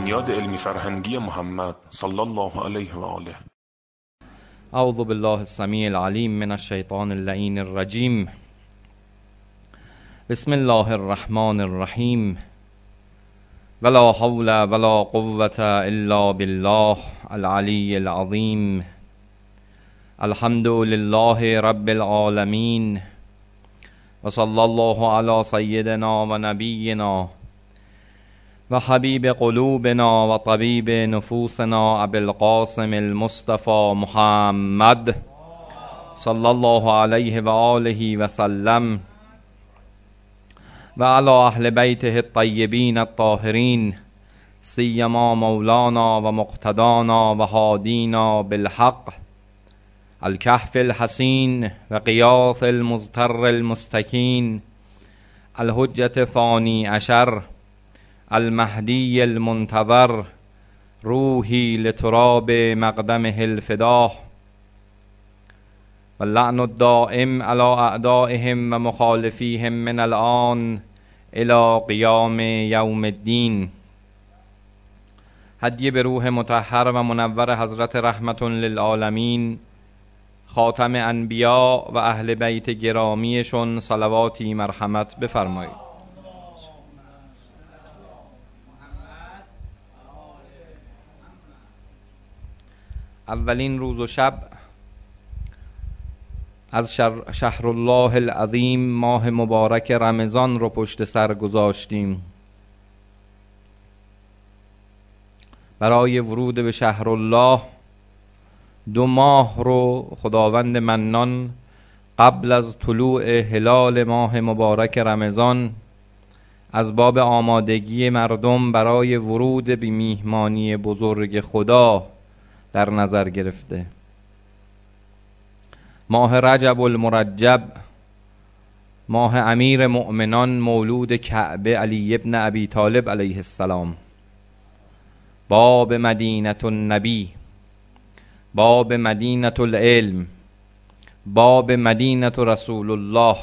بنیاد علمی فرهنگی محمد صلی الله علیه و آله. اعوذ بالله السمیع العلیم من الشیطان اللعین الرجیم. بسم الله الرحمن الرحیم. ولا حول ولا قوة الا بالله العلی العظیم. الحمد لله رب العالمین و صلی الله علی سیدنا و نبینا و حبیب قلوبنا و طبیب نفوسنا ابی القاسم المصطفى محمد صلی الله علیه و آله و سلم و علی اهل بیته الطیبین الطاهرین سیما مولانا و مقتدانا و هادینا بالحق الکهف الحسین و قیاس المضطر المستکین الحجة ثانی عشر المهدی المنتظر روحی لتراب مقدمه الفداه و اللعن الدائم علی اعدائهم و مخالفیهم من الآن الی قیام یوم الدین. هدیه به روح مطهر و منور حضرت رحمت للعالمین خاتم انبیا و اهل بیت گرامیشون صلواتی مرحمت بفرمایید. اولین روز و شب از شهر الله العظیم ماه مبارک رمضان رو پشت سر گذاشتیم. برای ورود به شهر الله 2 ماه رو خداوند منان قبل از طلوع هلال ماه مبارک رمضان از باب آمادگی مردم برای ورود به میهمانی بزرگ خدا در نظر گرفته. ماه رجب المرجب، ماه امیر مؤمنان مولود کعبه علی ابن ابی طالب علیه السلام، باب مدینة النبی، باب مدینة العلم، باب مدینة رسول الله.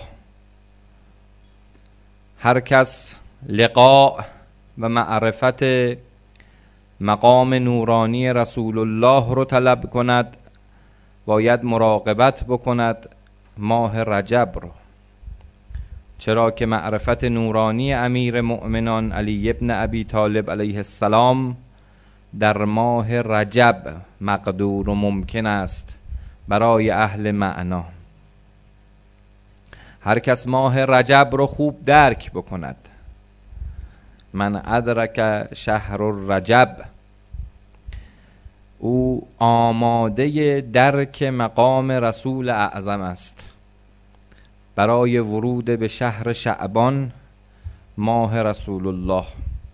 هر کس لقاء و معرفت مقام نورانی رسول الله رو طلب کند باید مراقبت بکند ماه رجب رو، چرا که معرفت نورانی امیر مؤمنان علی ابن ابی طالب علیه السلام در ماه رجب مقدور و ممکن است برای اهل معنا. هر کس ماه رجب رو خوب درک بکند، من ادرک شهر الرجب، او آماده درک مقام رسول اعظم است برای ورود به شهر شعبان ماه رسول الله.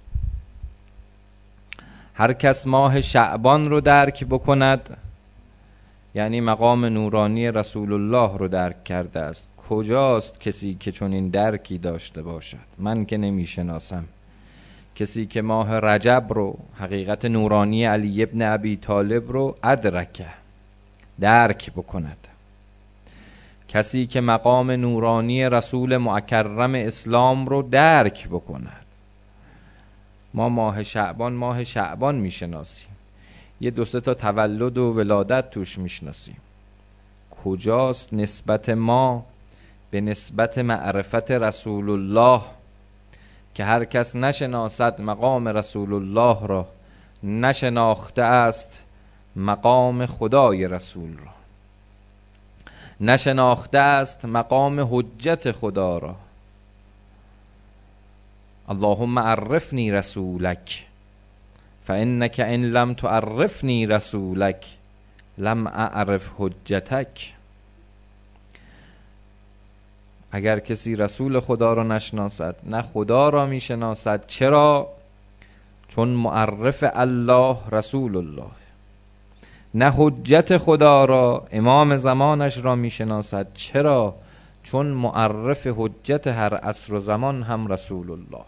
هر کس ماه شعبان رو درک بکند یعنی مقام نورانی رسول الله رو درک کرده است. کجاست کسی که چون این درکی داشته باشد؟ من که نمی شناسم کسی که ماه رجب رو، حقیقت نورانی علی ابن ابی طالب رو ادرکه، درک بکند. کسی که مقام نورانی رسول مکرم اسلام رو درک بکند. ما ماه شعبان میشناسیم، یه 2-3 تا تولد و ولادت توش میشناسیم. کجاست نسبت ما به نسبت معرفت رسول الله که هر کس نشناسد مقام رسول الله را نشناخته است مقام خدای رسول را، نشناخته است مقام حجت خدا را. اللهم عرفنی رسولک فانک ان لم تعرفنی رسولک لم اعرف حجتک. اگر کسی رسول خدا را نشناسد نه خدا را میشناسد. چرا؟ چون معرف الله رسول الله. نه حجت خدا را، امام زمانش را میشناسد. چرا؟ چون معرف حجت هر عصر و زمان هم رسول الله.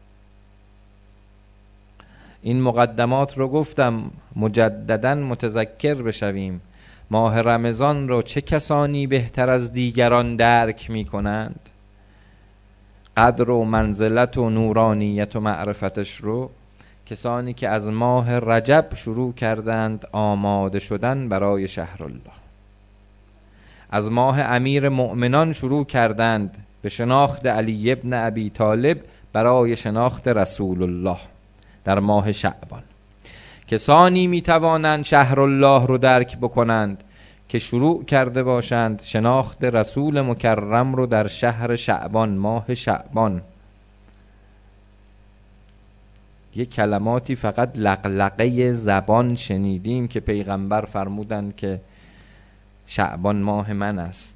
این مقدمات رو گفتم مجددا متذکر بشویم. ماه رمضان رو چه کسانی بهتر از دیگران درک می کنند؟ قدر و منزلت و نورانیت و معرفتش رو کسانی که از ماه رجب شروع کردند آماده شدن برای شهر الله. از ماه امیر مؤمنان شروع کردند به شناخت علی ابن ابی طالب برای شناخت رسول الله در ماه شعبان. کسانی می توانند شهر الله رو درک بکنند که شروع کرده باشند شناخت رسول مکرم رو در شهر شعبان، ماه شعبان. یه کلماتی فقط لقلقه زبان شنیدیم که پیغمبر فرمودند که شعبان ماه من است،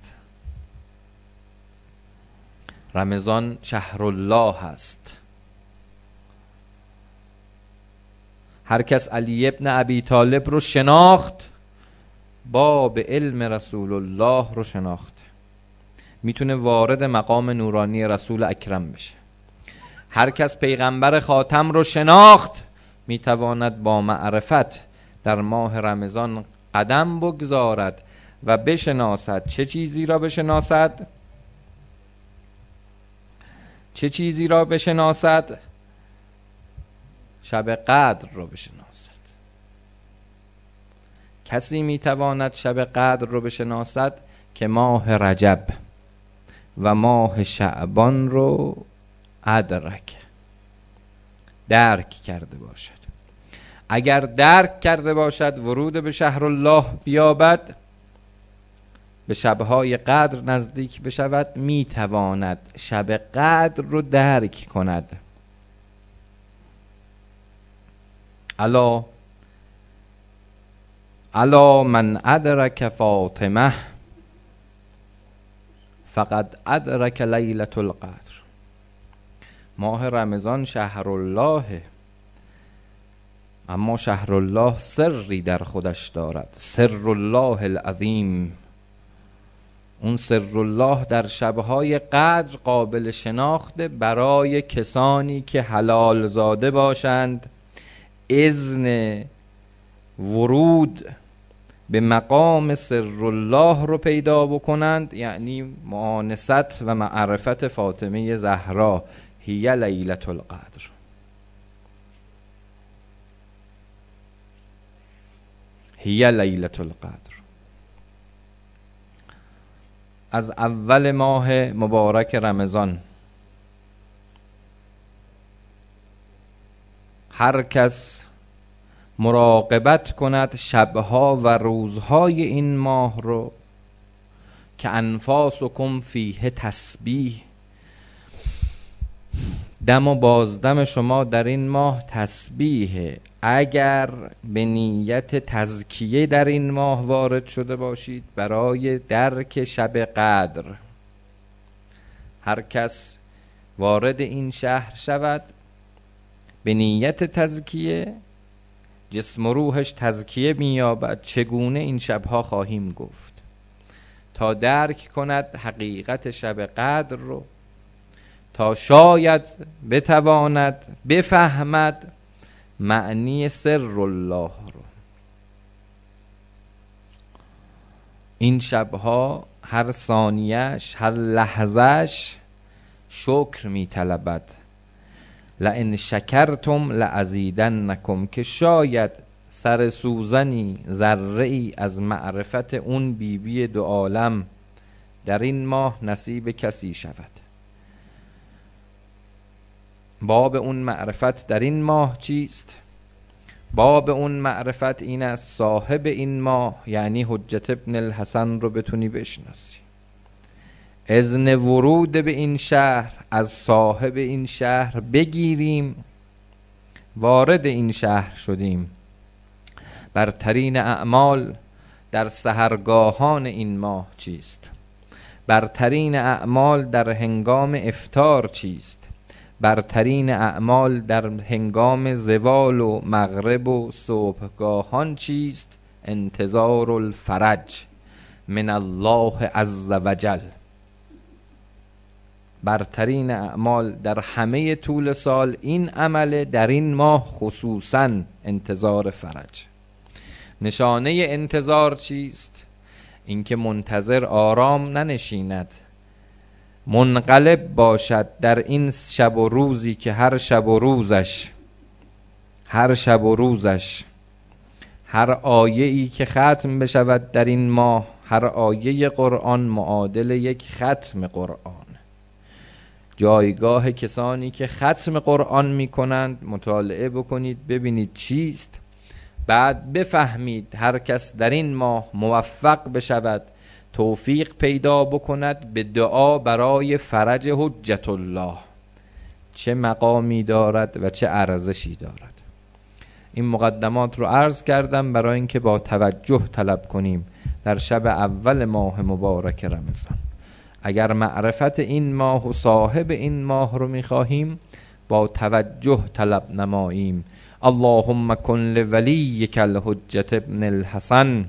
رمضان شهر الله است. هر کس علی ابن ابی طالب رو شناخت باب علم رسول الله رو شناخت، میتونه وارد مقام نورانی رسول اکرم بشه. هر کس پیغمبر خاتم رو شناخت میتواند با معرفت در ماه رمضان قدم بگذارد و بشناسد. چه چیزی را بشناسد؟ چه چیزی را بشناسد؟ شب قدر را بشناسد. کسی میتواند شب قدر را بشناسد که ماه رجب و ماه شعبان رو درک کرده باشد. اگر درک کرده باشد، ورود به شهر الله بیابد، به شبهای قدر نزدیک بشود، میتواند شب قدر رو درک کند. الا من ادرک فاطمه فقد ادرک لیلة القدر. ماه رمضان شهر الله، اما شهر الله سری در خودش دارد، سر الله العظیم. اون سر الله در شبهای قدر قابل شناخته برای کسانی که حلال زاده باشند، اذن ورود به مقام سر الله رو پیدا بکنند، یعنی مؤانست و معرفت فاطمه زهرا. هی لیلة القدر. هی لیلة القدر. از اول ماه مبارک رمضان هر کس مراقبت کند شبها و روزهای این ماه رو که انفاسکم فیه تسبیح، دم و بازدم شما در این ماه تسبیحه. اگر به نیت تزکیه در این ماه وارد شده باشید برای درک شب قدر، هر کس وارد این شهر شود به نیت تزکیه، جسم و روحش تزکیه می‌یابد. چگونه؟ این شبها خواهیم گفت تا درک کند حقیقت شب قدر رو، تا شاید بتواند بفهمد معنی سر الله رو. این شبها هر ثانیهش، هر لحظهش شکر می طلبد. لئن شکرتم لازیدنکم، که شاید سر سوزنی، ذره ای از معرفت اون بیبی دو عالم در این ماه نصیب کسی شود. باب اون معرفت در این ماه چیست؟ باب اون معرفت این است صاحب این ماه، یعنی حجت ابن الحسن رو بتونی بشناسی. اذن ورود به این شهر از صاحب این شهر بگیریم. وارد این شهر شدیم. برترین اعمال در سحرگاهان این ماه چیست؟ برترین اعمال در هنگام افطار چیست؟ برترین اعمال در هنگام زوال و مغرب و صبحگاهان چیست؟ انتظار الفرج من الله عز وجل. برترین اعمال در همه طول سال این عمل، در این ماه خصوصا انتظار فرج. نشانه انتظار چیست؟ اینکه منتظر آرام ننشیند، منقلب باشد در این شب و روزی که هر شب و روزش هر شب و روزش، هر آیه ای که ختم بشود در این ماه، هر آیه قرآن معادل یک ختم قرآن. جایگاه کسانی که ختم قرآن می کنند مطالعه بکنید ببینید چیست، بعد بفهمید هر کس در این ماه موفق بشود، توفیق پیدا بکند به دعا برای فرج حجت الله، چه مقامی دارد و چه ارزشی دارد. این مقدمات رو عرض کردم برای اینکه با توجه طلب کنیم در شب اول ماه مبارک رمضان. اگر معرفت این ماه و صاحب این ماه رو میخواهیم با توجه طلب نماییم. اللهم کن لولیک الحجة ابن الحسن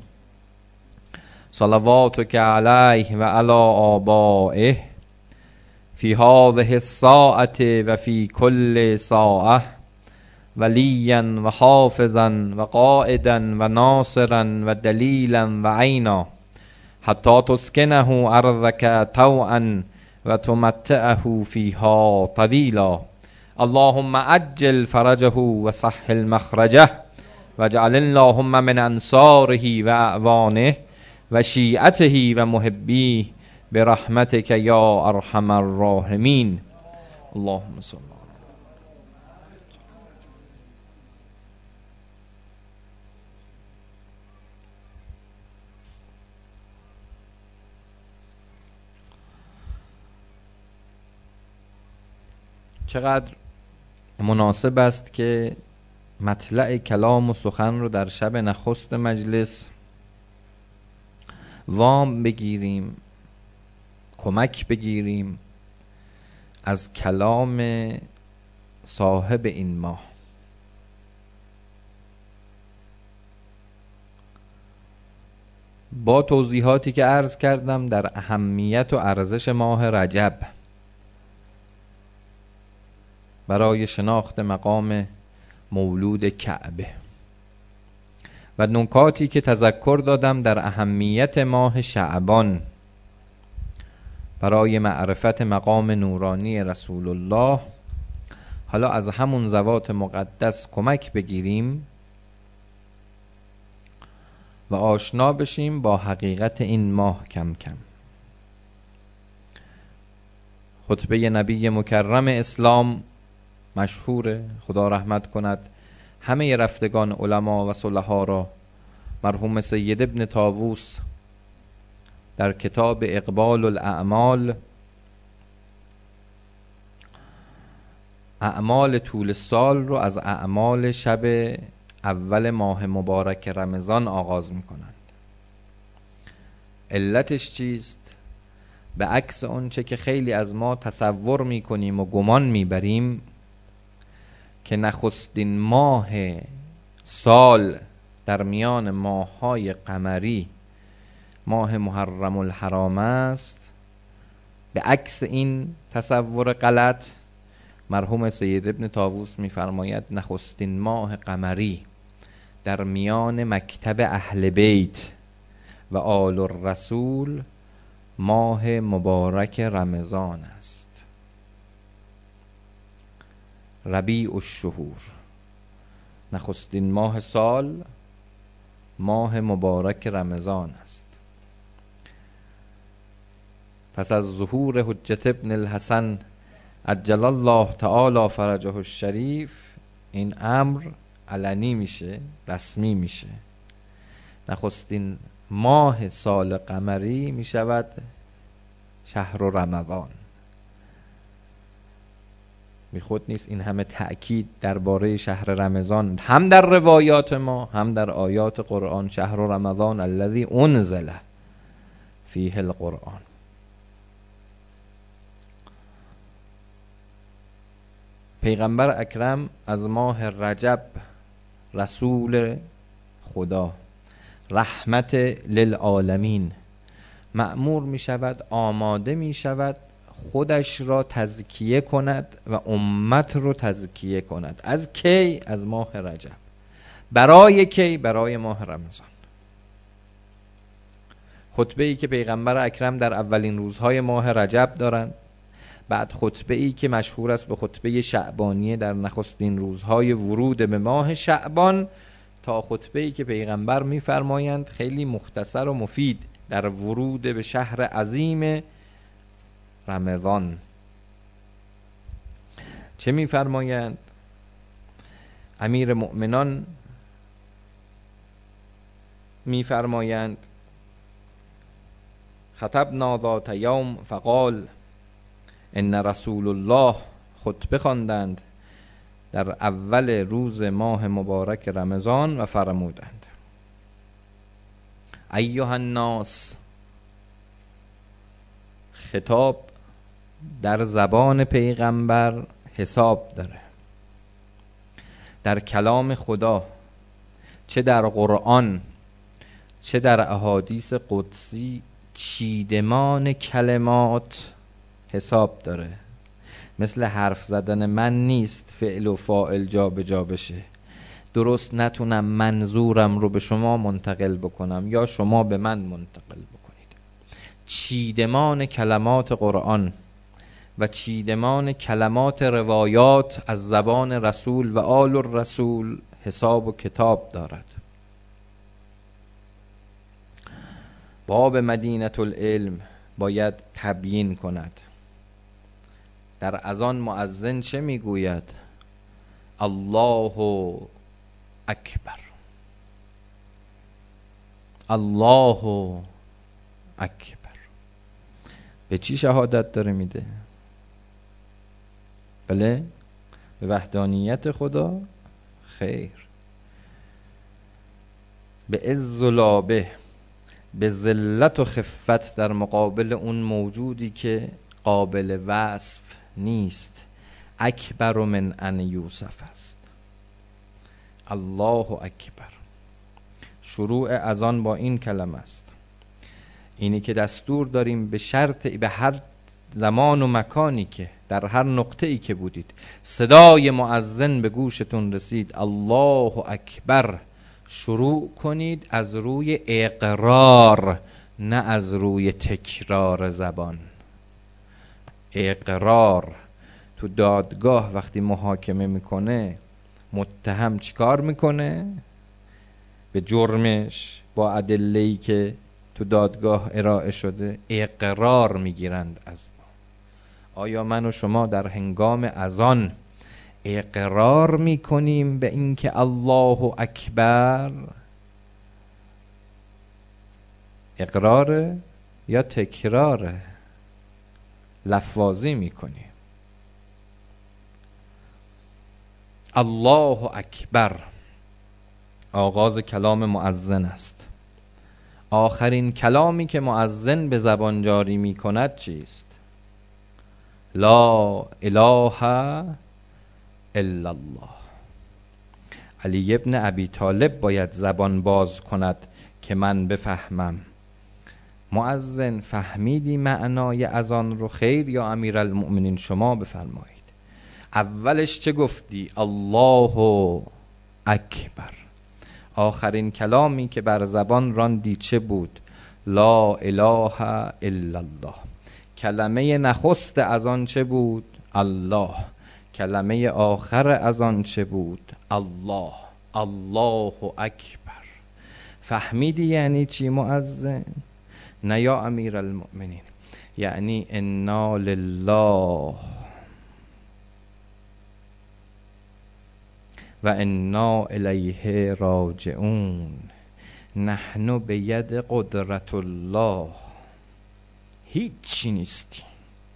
صلواتک علیه و علی آبائه فی هذه الساعة و فی کل ساعة ولیا و حافظا و قائدا و ناصرا و دلیلا و عینا حتی تسکنه ارضک طوعا و تمتعه فیها طویلا. اللهم عجل فرجه و سهل مخرجه واجعل اللهم من انصاره و اعوانه و شیعته و محبیه برحمتک یا ارحم الراحمین. اللهم صل. چقدر مناسب است که مطلع کلام و سخن رو در شب نخست مجلس وام بگیریم، کمک بگیریم از کلام صاحب این ماه. با توضیحاتی که عرض کردم در اهمیت و ارزش ماه رجب برای شناخت مقام مولود کعبه و نکاتی که تذکر دادم در اهمیت ماه شعبان برای معرفت مقام نورانی رسول الله، حالا از همون ذوات مقدس کمک بگیریم و آشنا بشیم با حقیقت این ماه کم کم. خطبه نبی مکرم اسلام مشهوره، خدا رحمت کند همه رفتگان علما و صلحا را. مرحوم سید ابن طاووس در کتاب اقبال الاعمال، اعمال طول سال رو از اعمال شب اول ماه مبارک رمضان آغاز میکنند. علتش چیست؟ به عکس اونچه که خیلی از ما تصور میکنیم و گمان میبریم که نخستین ماه سال در میان ماه‌های قمری ماه محرم الحرام است، به عکس این تصور غلط مرحوم سید ابن طاووس می‌فرماید نخستین ماه قمری در میان مکتب اهل بیت و آل الرسول ماه مبارک رمضان است. ربیع الشهور، نخستین ماه سال ماه مبارک رمضان است. پس از ظهور حجت ابن الحسن عجل الله تعالی فرجه الشریف این امر علنی میشه، رسمی میشه. نخستین ماه سال قمری میشود شهر رمضان. بی خود نیست این همه تأکید درباره شهر رمضان، هم در روایات ما هم در آیات قرآن. شهر رمضان الذی انزل فیه القرآن. پیغمبر اکرم از ماه رجب، رسول خدا، رحمت للعالمین، مأمور می شود، آماده می شود خودش را تزکیه کند و امت رو تزکیه کند. از کی؟ از ماه رجب. برای کی؟ برای ماه رمضان. خطبه‌ای که پیغمبر اکرم در اولین روزهای ماه رجب دارند، بعد خطبه ای که مشهور است به خطبه شعبانیه در نخستین روزهای ورود به ماه شعبان، تا خطبه ای که پیغمبر می‌فرمایند خیلی مختصر و مفید در ورود به شهر عظیم رمضان. چه می‌فرمایند؟ امیر مؤمنان می‌فرمایند خطبنا ذات یوم فقال ان رسول الله، خطبه خواندند در اول روز ماه مبارک رمضان و فرمودند ایها الناس، خطاب در زبان پیغمبر حساب داره. در کلام خدا، چه در قرآن چه در احادیث قدسی، چیدمان کلمات حساب داره. مثل حرف زدن من نیست فعل و فاعل جا به جا بشه، درست نتونم منظورم رو به شما منتقل بکنم یا شما به من منتقل بکنید. چیدمان کلمات قرآن و چیدمان کلمات روایات از زبان رسول و آل الرسول حساب و کتاب دارد. باب مدینه العلم باید تبیین کند. در اذان مؤذن چه میگوید؟ الله اکبر، الله اکبر. به چی شهادت داره میده؟ بله، به وحدانیت خدا؟ خیر، به عز و لابه، به ذلت و خفت در مقابل اون موجودی که قابل وصف نیست. اکبر من ان یوسف است. الله اکبر. شروع اذان با این کلمه است. اینی که دستور داریم به شرط به هر زمان و مکانی که در هر نقطه ای که بودید صدای مؤذن به گوشتون رسید الله اکبر، شروع کنید از روی اقرار، نه از روی تکرار زبان. اقرار تو دادگاه وقتی محاکمه میکنه، متهم چیکار میکنه؟ به جرمش با ادله‌ای که تو دادگاه ارائه شده اقرار میگیرند از ما. آیا من و شما در هنگام اذان اقرار میکنیم به اینکه الله اکبر؟ اقراره یا تکراره؟ لفظی میکنیم. الله اکبر آغاز کلام مؤذن است. آخرین کلامی که مؤذن به زبان جاری میکند چیست؟ لا اله الا الله. علی ابن ابی طالب باید زبان باز کند که من بفهمم. مؤذن فهمیدی معنای اذان رو؟ خیر یا امیرالمؤمنین شما بفرمایید. اولش چه گفتی؟ الله اکبر. آخرین کلامی که بر زبان راندی چه بود؟ لا اله الا الله. کلمه نخست اذان چه بود؟ الله. کلمه آخر اذان چه بود؟ الله. الله اکبر. فهمیدی یعنی چی مؤذن؟ نه یا امیرالمؤمنین، یعنی انا لله و انا الیه راجعون، نحن به ید قدرت الله. هیچی نیستی.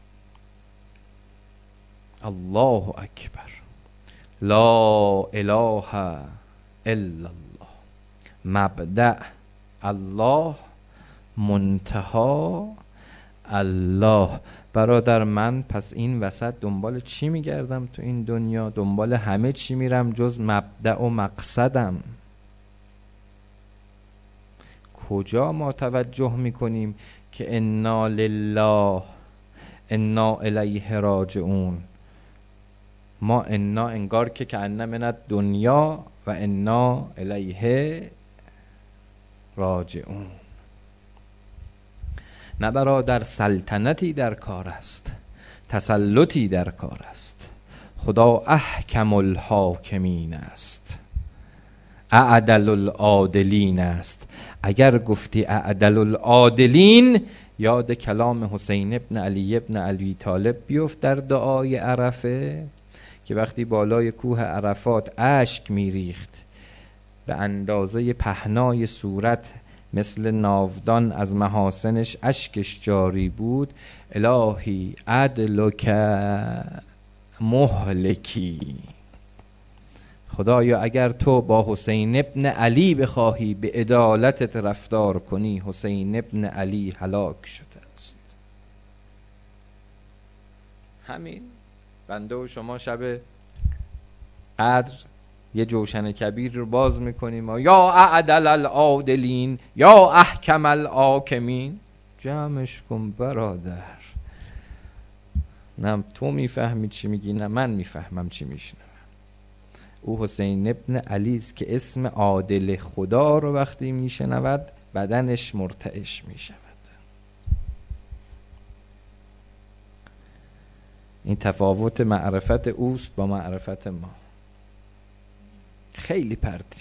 الله اکبر. لا اله الا الله. مبدأ الله، منتها الله. برادر من پس این وسط دنبال چی میگردم تو این دنیا؟ دنبال همه چی میرم جز مبدأ و مقصدم. کجا ما توجه میکنیم که انا لله انا الیه راجعون؟ ما انا انگار که کأن من دنیا و انا الیه راجعون. نه برادر، سلطنتی در کار است. تسلطی در کار است. خدا احکم الحاکمین است، اعدل العادلین است. اگر گفتی اعدل العادلین، یاد کلام حسین ابن علی ابن ابی طالب بیفت در دعای عرفه که وقتی بالای کوه عرفات اشک میریخت به اندازه پهنای صورت، مثل ناودان از محاسنش اشکش جاری بود. الهی عدلک مهلکی، خدایا اگر تو با حسین ابن علی بخواهی به عدالتت رفتار کنی، حسین ابن علی هلاک شده است. همین بنده و شما شب قدر یه جوشن کبیر رو باز میکنیم و یا اعدل العادلین یا احکم الحاکمین. جمعش کن برادر، نه تو میفهمی چی میگی نه من میفهمم چی میشنم. او حسین ابن علی است که اسم عادل خدا رو وقتی میشنود بدنش مرتعش میشود. این تفاوت معرفت اوست با معرفت ما. خیلی پرتیم.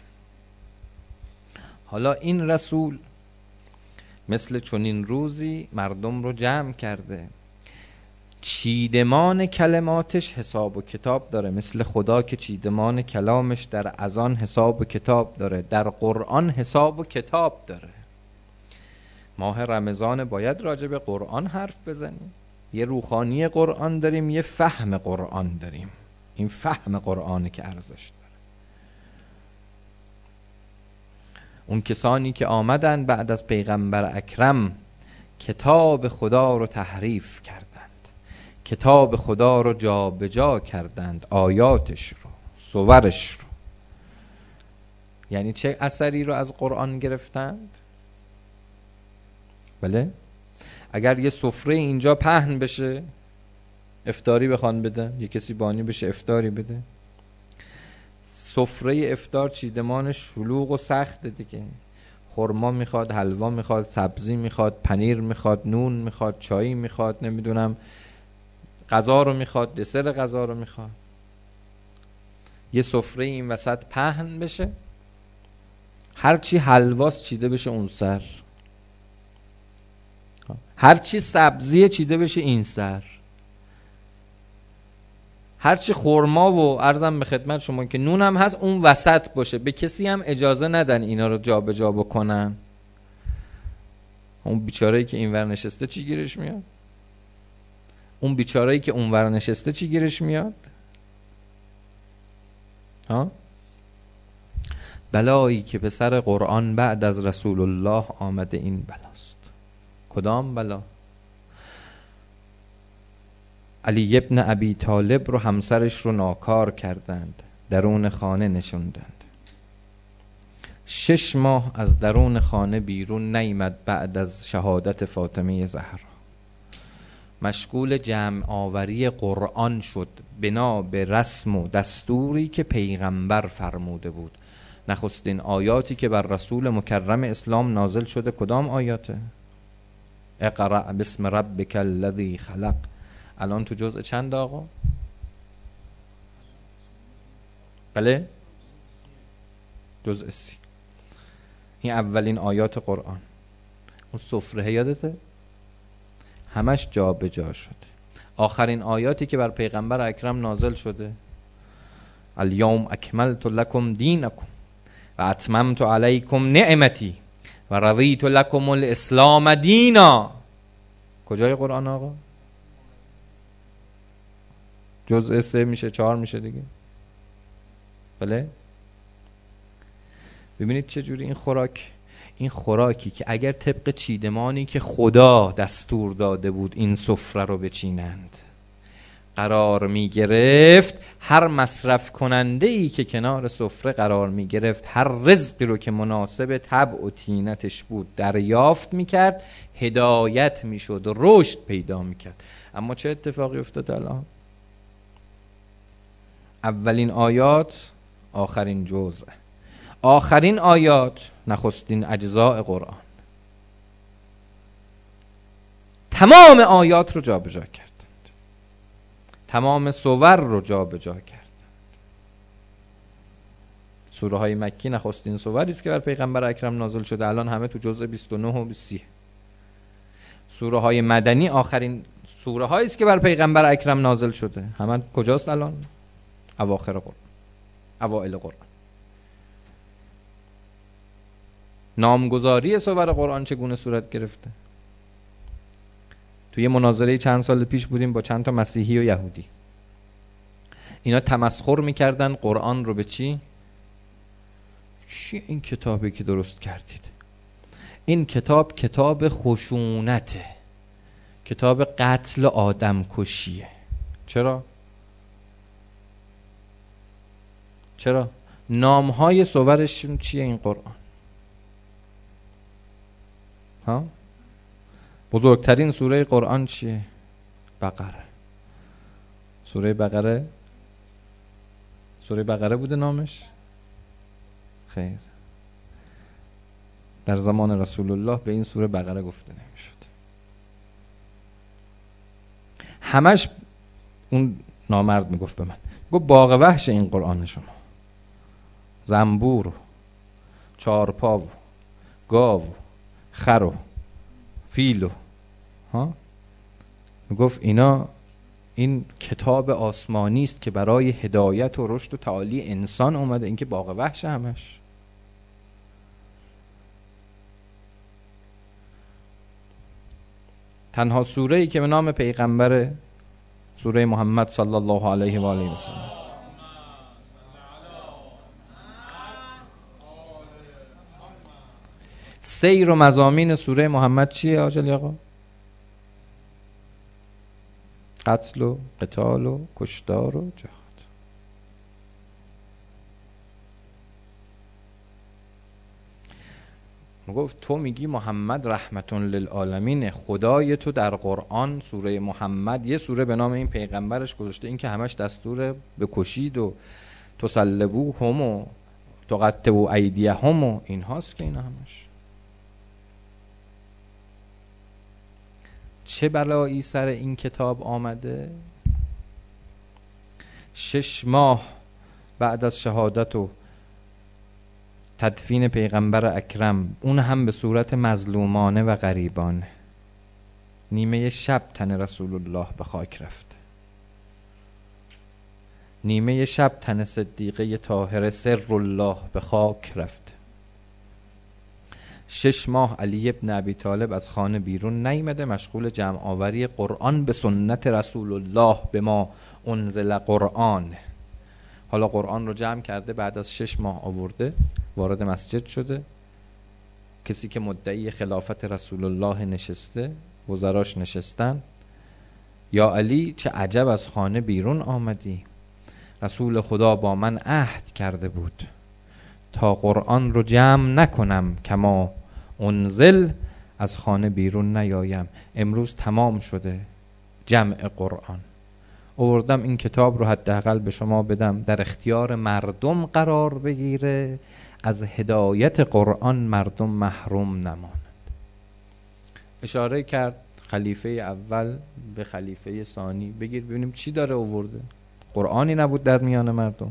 حالا این رسول مثل چنین روزی مردم رو جمع کرده، چیدمان کلماتش حساب و کتاب داره، مثل خدا که چیدمان کلامش در اذان حساب و کتاب داره، در قرآن حساب و کتاب داره. ماه رمضان باید راجع به قرآن حرف بزنیم. یه روحانی قرآن داریم، یه فهم قرآن داریم. این فهم قرآنه که ارزش داره. اون کسانی که آمدن بعد از پیغمبر اکرم کتاب خدا رو تحریف کردند، کتاب خدا رو جا به جا کردند، آیاتش رو، صورش رو. یعنی چه اثری رو از قرآن گرفتند؟ بله، اگر یه سفره اینجا پهن بشه افطاری بخوان بدن، یه کسی بانی بشه افطاری بده، سفره افطار چیدمانش شلوغ و سخته دیگه. خرما میخواد، حلوا میخواد، سبزی میخواد، پنیر میخواد، نون میخواد، چایی میخواد، نمیدونم غذا رو میخواد، دسر غذا رو میخواد. یه سفره این وسط پهن بشه، هرچی حلواست چیده بشه اون سر، هرچی سبزی چیده بشه این سر، هرچی خرما و عرضم به خدمت شما که نون هم هست اون وسط باشه. به کسی هم اجازه ندن اینا رو جا به جا بکنن. اون بیچاره‌ای که اینور نشسته چی گیرش میاد؟ اون بیچاره‌ای که اونور نشسته چی گیرش میاد؟ ها؟ بلایی که به سر قرآن بعد از رسول الله آمده این بلاست. کدام بلا؟ علی ابن ابی طالب رو، همسرش رو ناکار کردند، درون خانه نشوندند. 6 ماه از درون خانه بیرون نیامد. بعد از شهادت فاطمه زهرا مشغول جمع آوری قرآن شد، بنا به رسم و دستوری که پیغمبر فرموده بود. نخستین آیاتی که بر رسول مکرم اسلام نازل شده کدام آیاته؟ اقرأ بسم ربک الذی خلق. الان تو جزء چند آقا؟ بله؟ جزء 30. این اولین آیات قرآن. اون سفره یادته؟ همش جا به جا شده. آخرین آیاتی که بر پیغمبر اکرم نازل شده الیوم اکملت لکم دینکم و اتممت علیکم نعمتی و رضیت لکم الاسلام دینا. کجای قرآن آقا؟ جزء 3 میشه، 4 میشه دیگه. بله؟ ببینید چه جوری این خوراکی که اگر طبق چیدمانی که خدا دستور داده بود این سفره رو بچینند قرار می گرفت، هر مصرف کننده ای که کنار سفره قرار می گرفت هر رزقی رو که مناسب طبع و طینتش بود دریافت می کرد، هدایت می شد و رشد پیدا می کرد. اما چه اتفاقی افتاد الان؟ اولین آیات آخرین جزء، آخرین آیات نخستین اجزاء قرآن، تمام آیات رو جا به جا کردند. تمام صور رو جا به جا کرد. سوره های مکی نخستین سوری است که بر پیغمبر اکرم نازل شده، الان همه تو جزء 29 و 30. سوره های مدنی آخرین سوره هایی است که بر پیغمبر اکرم نازل شده، همه کجاست الان؟ اواخر قرآن، اوائل قرآن. نامگذاری سور قرآن چگونه صورت گرفته؟ توی مناظره چند سال پیش بودیم با چند تا مسیحی و یهودی. اینا تمسخر میکردن قرآن رو به چی این کتابی که درست کردید؟ این کتاب کتاب خشونته، کتاب قتل و آدم کشیه. چرا؟ نامهای سورشون چیه این قرآن؟ ها؟ بزرگترین سوره قرآن چیه؟ بقره. سوره بقره بوده نامش؟ خیر، در زمان رسول الله به این سوره بقره گفته نمیشد. همش اون نامرد میگفت به من، گفت باغ وحش این قرآن شما، زنبور و چارپا و گاو و خر و فیل و میگفت اینا این کتاب آسمانی است که برای هدایت و رشد و تعالی انسان اومده، این که باغ وحش همش. تنها سوره‌ای که به نام پیغمبر، سوره محمد صلی الله علیه و آله و سلم. سیر و مضامین سوره محمد چیه آجل آقا؟ قتل و قتال و کشتار و جهاد. گفت تو میگی محمد رحمت للعالمین، خدای تو در قرآن سوره محمد یه سوره به نام این پیغمبرش گذاشته، این که همش دستور به کشید و تسلبو هم و تقطعوا ایدیهم و این هاست که این همش. چه بلایی سر این کتاب آمده؟ 6 ماه بعد از شهادت و تدفین پیغمبر اکرم، اون هم به صورت مظلومانه و غریبانه، نیمه شب تن رسول الله به خاک رفته، نیمه شب تن صدیقه طاهره سر الله به خاک رفته. 6 ماه علی ابن ابی طالب از خانه بیرون نیامده، مشغول جمع آوری قرآن به سنت رسول الله به ما انزل قرآن. حالا قرآن رو جمع کرده، بعد از 6 ماه آورده، وارد مسجد شده. کسی که مدعی خلافت رسول الله نشسته، وزراش نشستن. یا علی چه عجب از خانه بیرون آمدی؟ رسول خدا با من عهد کرده بود تا قرآن رو جمع نکنم کما انزل از خانه بیرون نیایم. امروز تمام شده جمع قرآن، آوردم این کتاب رو حداقل به شما بدم، در اختیار مردم قرار بگیره، از هدایت قرآن مردم محروم نماند. اشاره کرد خلیفه اول به خلیفه ثانی، بگیر ببینیم چی داره آورده. قرآنی نبود در میان مردم،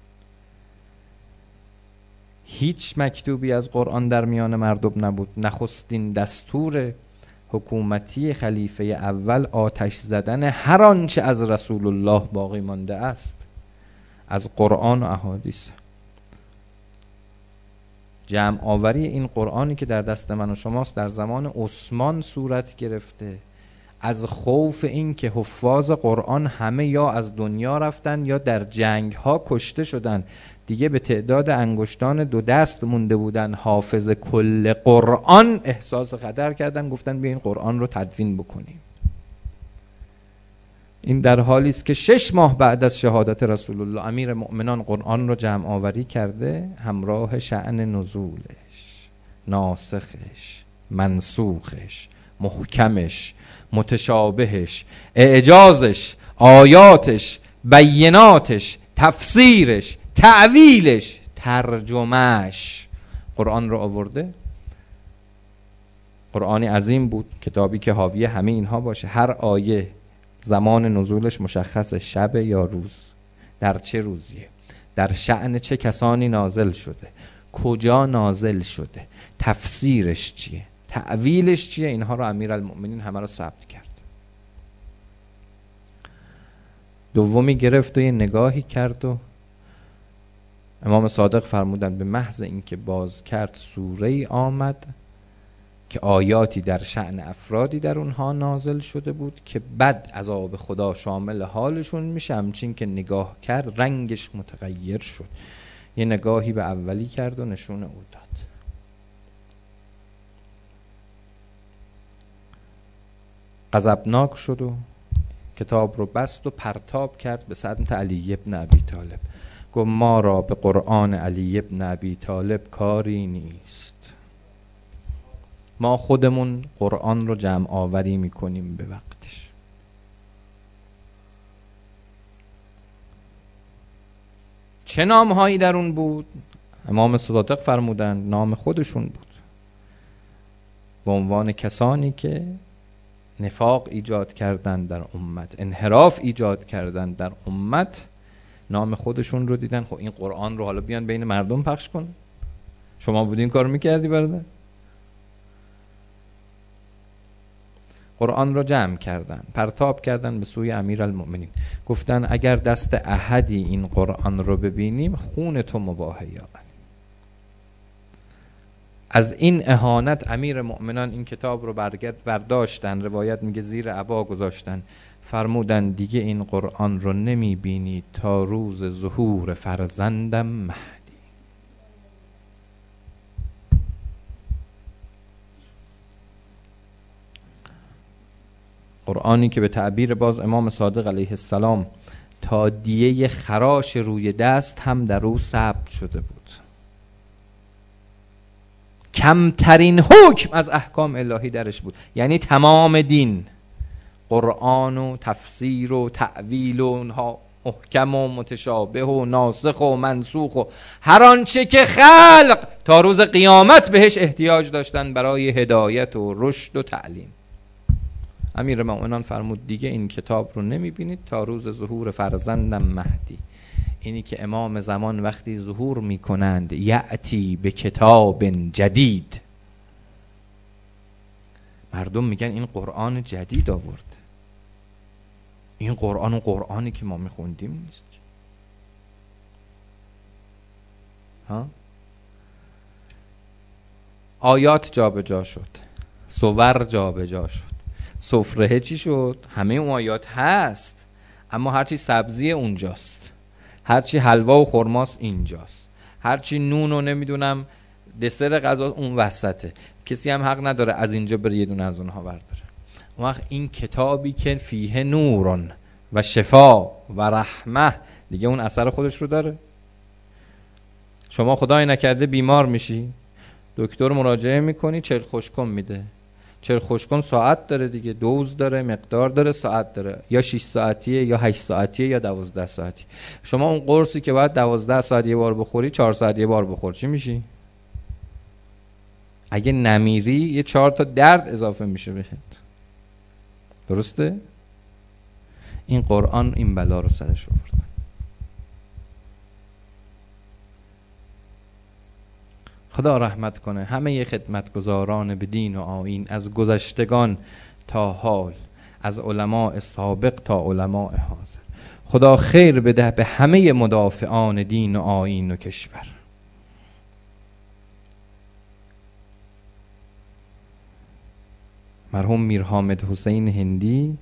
هیچ مکتوبی از قرآن در میان مردم نبود. نخستین دستور حکومتی خلیفه اول آتش زدن هر آنچه از رسول الله باقی مانده است از قرآن و احادیث. جمع آوری این قرآنی که در دست من و شماست در زمان عثمان صورت گرفته، از خوف این که حفاظ قرآن همه یا از دنیا رفتن یا در جنگ ها کشته شدن، دیگه به تعداد انگشتان 2 دست مونده بودن، حافظ کل قرآن احساس خطر کردن، گفتن بیاین قرآن رو تدوین بکنیم. این در حالی است که 6 ماه بعد از شهادت رسول الله امیر مؤمنان قرآن رو جمع آوری کرده، همراه شأن نزولش، ناسخش، منسوخش، محکمش، متشابهش، اعجازش، آیاتش، بیناتش، تفسیرش، تعویلش، ترجمهش. قرآن رو آورده. قرآنی عظیم بود، کتابی که حاوی همه اینها باشه. هر آیه زمان نزولش مشخص، شب یا روز، در چه روزیه، در شأن چه کسانی نازل شده، کجا نازل شده، تفسیرش چیه، تعویلش چیه، اینها رو امیرالمؤمنین همه رو ثبت کرد. دومی گرفت و یه نگاهی کرد و امام صادق فرمودن به محض اینکه باز کرد سوره‌ای آمد که آیاتی در شأن افرادی در اونها نازل شده بود که بد عذاب خدا شامل حالشون میشه. همچین که نگاه کرد رنگش متغیر شد، یه نگاهی به اولی کرد و نشون او داد. غضبناک شد و کتاب رو بست و پرتاب کرد به سمت علی ابن ابی طالب. گفت ما را به قرآن علی ابن ابی طالب کاری نیست، ما خودمون قرآن رو جمع آوری میکنیم به وقتش. چه نامهایی در اون بود؟ امام صادق فرمودن نام خودشون بود، به عنوان کسانی که نفاق ایجاد کردن در امت، انحراف ایجاد کردن در امت، نام خودشون رو دیدن. خب این قرآن رو حالا بیان بین مردم پخش کن، شما بودین کار میکردی برادر؟ قرآن رو جمع کردن، پرتاب کردن به سوی امیرالمؤمنین، گفتن اگر دست احدی این قرآن رو ببینیم خون تو مباحه یا غنی. از این اهانت امیر مؤمنان این کتاب رو برداشتن، روایت میگه زیر عبا گذاشتن، فرمودن دیگه این قرآن رو نمی بینی تا روز ظهور فرزندم مهدی. قرآنی که به تعبیر باز امام صادق علیه السلام تا دیه خراش روی دست هم در او ثبت شده بود. کمترین حکم از احکام الهی درش بود، یعنی تمام دین، قرآن و تفسیر و تعویل و اونها محکم و متشابه و ناسخ و منسوخ و هر آنچه که خلق تا روز قیامت بهش احتیاج داشتن برای هدایت و رشد و تعلیم. امیر مومنان فرمود دیگه این کتاب رو نمیبینید تا روز ظهور فرزندم مهدی. اینی که امام زمان وقتی ظهور میکنند یأتی به کتاب جدید، مردم میگن این قرآن جدید آورده، این قرآن و قرآنی که ما میخوندیم نیست. ها؟ آیات جابجا شد، صور جابجا شد، سفره چی شد؟ همه اون آیات هست، اما هرچی سبزی اونجاست، هرچی حلوا و خرماست اینجاست، هرچی نون و نمیدونم دسر غذا اون وسطه. کسی هم حق نداره از اینجا بره یه دونه از اونها برداره. اون وقت این کتابی که فیه نورون و شفا و رحمه دیگه اون اثر خودش رو داره. شما خدای نکرده بیمار میشی، دکتر مراجعه میکنی، چرخ خوشکن میده. چرخ خوشکن ساعت داره دیگه، دوز داره، مقدار داره، ساعت داره، یا 6 ساعتیه یا 8 ساعتیه یا 12 ساعتی. شما اون قرصی که باید 12 ساعت یه بار بخوری 4 ساعت یه بار بخور، چی میشی؟ اگه نمیری یه 4 تا درد اضافه میشه بهت. درسته؟ این قرآن این بلا رو سرش آورد. خدا رحمت کنه همه خدمتگزاران به دین و آیین، از گذشتگان تا حال، از علماء سابق تا علماء حاضر. خدا خیر بده به همه مدافعان دین و آیین و کشور. مرحوم میر حامد حسین هندی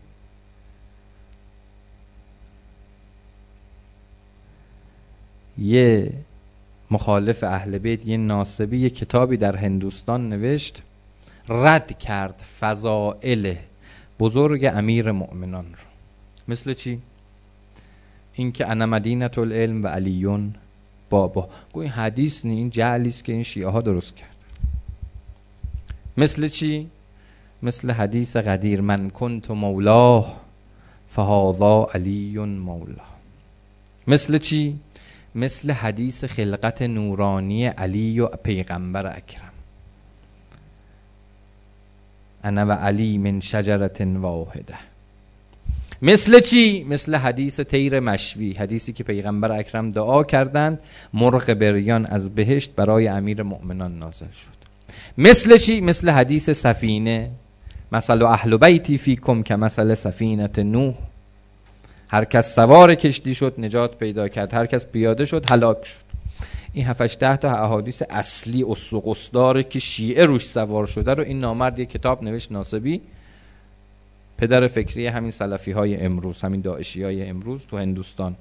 یه مخالف اهل بیت، یه ناصبی، یه کتابی در هندوستان نوشت، رد کرد فضائل بزرگ امیر مؤمنان رو. مثل چی؟ این که انا مدینة العلم و علیون بابا. گوی حدیث نی، این جعلیست که این شیعه ها درست کرد. مثل چی؟ مثل حدیث قدیر من کنت مولاه فهذا علی مولاه. مثل چی؟ مثل حدیث خلقت نورانی علی و پیغمبر اکرم، انا و علی من شجرة واحده. مثل چی؟ مثل حدیث طیر مشوی، حدیثی که پیغمبر اکرم دعا کردند مرغ بریان از بهشت برای امیر مؤمنان نازل شد. مثل چی؟ مثل حدیث سفینه، مثل اهل بیتی فیکم که مثل سفینه نوح، هر کس سوار کشتی شد نجات پیدا کرد، هر کس پیاده شد هلاک شد. این 7-8 تا احادیث اصلی اسقسداره که شیعه روش سوار شده رو این نامرد یک کتاب نوشت، ناصبی، پدر فکری همین سلفی های امروز، همین داعشی های امروز تو هندوستان،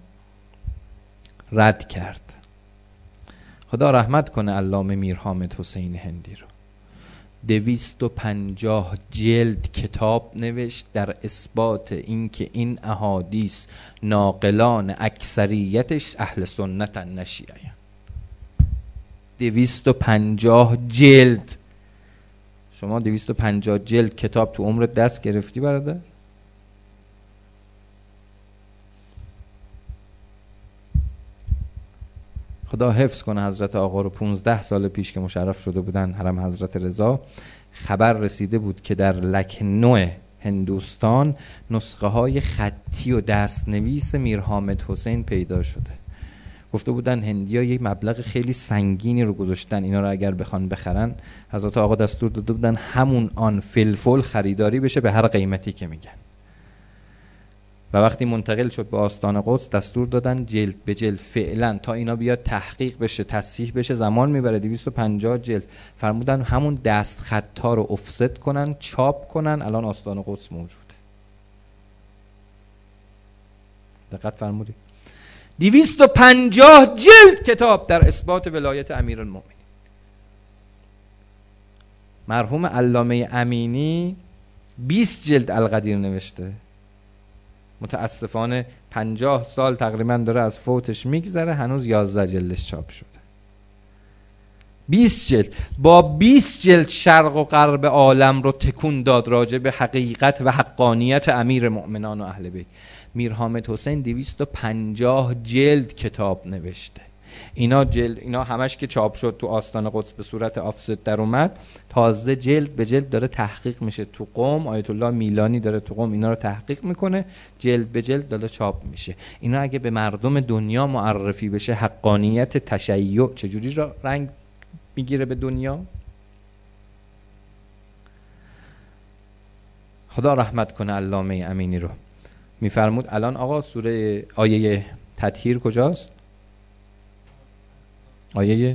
رد کرد. خدا رحمت کنه علامه میرحامد حسین هندی رو. 250 جلد کتاب نوشت در اثبات اینکه این احادیث ناقلان اکثریتش اهل سنت نشیعه. 250 جلد. شما 250 جلد کتاب تو عمرت دست گرفتی برادر؟ خدا حفظ کنه حضرت آقا رو. 15 سال پیش که مشرف شده بودن حرم حضرت رضا، خبر رسیده بود که در لکنو هندوستان نسخه های خطی و دستنویس میرحامد حسین پیدا شده. گفته بودن هندیا یک مبلغ خیلی سنگینی رو گذاشتن، اینا رو اگر بخوان بخرن حضرت آقا دستور داده بودن همون آن فلفل خریداری بشه به هر قیمتی که میگن. و وقتی منتقل شد به آستان قدس دستور دادن جلد به جلد، فعلا تا اینا بیاد تحقیق بشه تصحیح بشه زمان میبره. 250 جلد فرمودن همون دست خطا رو افست کنن، چاپ کنن، الان آستان قدس موجوده. دقت فرمودید؟ 250 جلد کتاب در اثبات ولایت امیرالمومنین. مرحوم علامه امینی 20 جلد القدیر نوشته. متاسفانه 50 سال تقریبا داره از فوتش میگذره، هنوز 11 جلدش چاپ شده. 20 جلد. با 20 جلد شرق و غرب عالم رو تکون داد راجع به حقیقت و حقانیت امیر مؤمنان و اهل بیت. میرحامد حسین 250 جلد کتاب نوشته. اینا همش که چاپ شد تو آستان قدس به صورت آفست در اومد، تازه جلد به جلد داره تحقیق میشه تو قم. آیت الله میلانی داره تو قم اینا رو تحقیق میکنه، جلد به جلد داره چاپ میشه. اینا اگه به مردم دنیا معرفی بشه حقانیت تشیع چجوری رنگ میگیره به دنیا. خدا رحمت کنه علامه امینی رو. میفرمود الان آقا سوره آیه تطهیر کجاست؟ آیه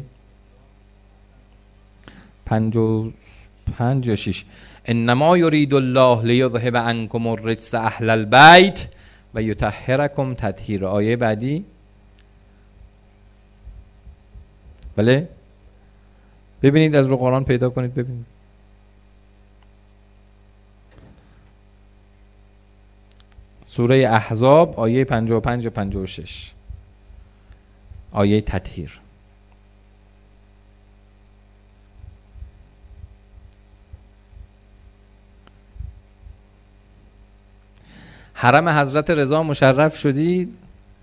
55 یا 6. انما یرید الله لیذهب عنکم الرجس اهل البیت و یطهرکم تطهیرا. آیه بعدی بله ببینید، از رو قرآن پیدا کنید ببینید. سوره احزاب آیه 55 و 56 آیه تطهیر. حرم حضرت رضا مشرف شدید.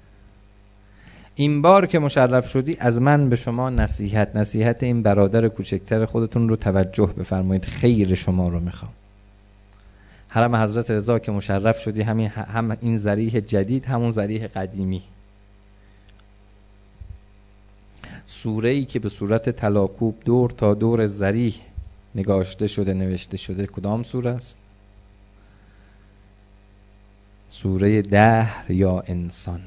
این بار که مشرف شدی از من به شما نصیحت این برادر کوچکتر خودتون رو توجه بفرمایید، خیر شما رو میخوام. حرم حضرت رضا که مشرف شدی، هم این ذریح جدید همون ذریح قدیمی، سوره‌ای که به صورت تلاکوب دور تا دور ذریح نگاشته شده نوشته شده کدام سوره است؟ سوره دهر یا انسان.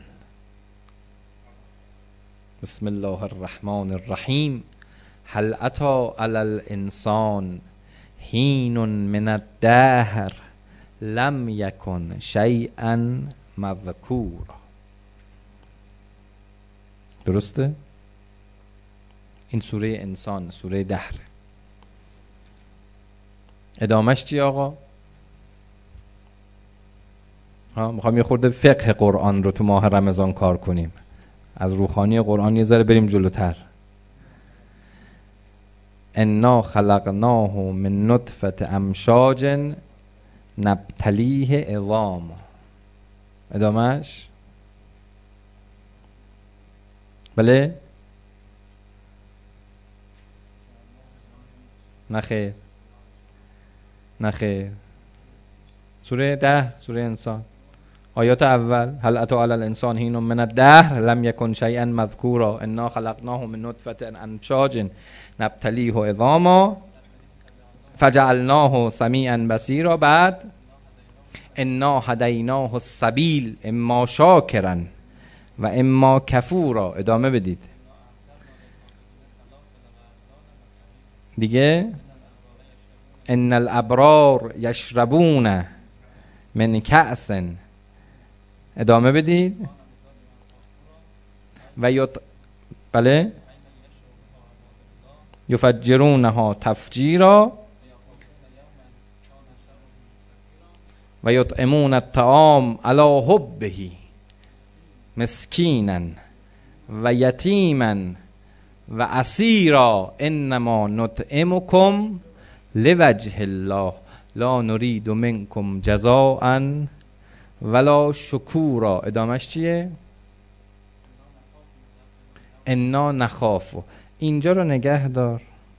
بسم الله الرحمن الرحیم. هل اتی علی الانسان حین من الدهر لم یکن شیئا مذکورا. درسته؟ این سوره انسان، سوره دهر. ادامش چی آقا؟ میخوام یه خورده فقه قرآن رو تو ماه رمضان کار کنیم، از روحانی قرآن یه ذره بریم جلوتر. انا خلقناه من نطفه امشاج نبتلیه عظام. ادامش بله؟ نخیر. سوره 10 سوره انسان. آیات اول هل اتى علی الانسان حین من الدهر لم یکن شیئا مذکورا انا خلقناه من نطفة امشاج نبتلیه عظاما فجعلناه سمیعا بصیرا. بعد انا هدیناه السبیل اما شاکرا و اما کفورا. ادامه بدید دیگه. ان الابرار یشربون من کأس. ادامه بدید. و بله یفجرونها تفجیرا و یطعمون الطعام علی حبه مسکینا و یتیما و اسیرا انما نطعمکم لوجه الله لا نرید منکم جزاء ولا شکورا. ادامش چیه؟ انا نخاف. اینجا رو نگه دار.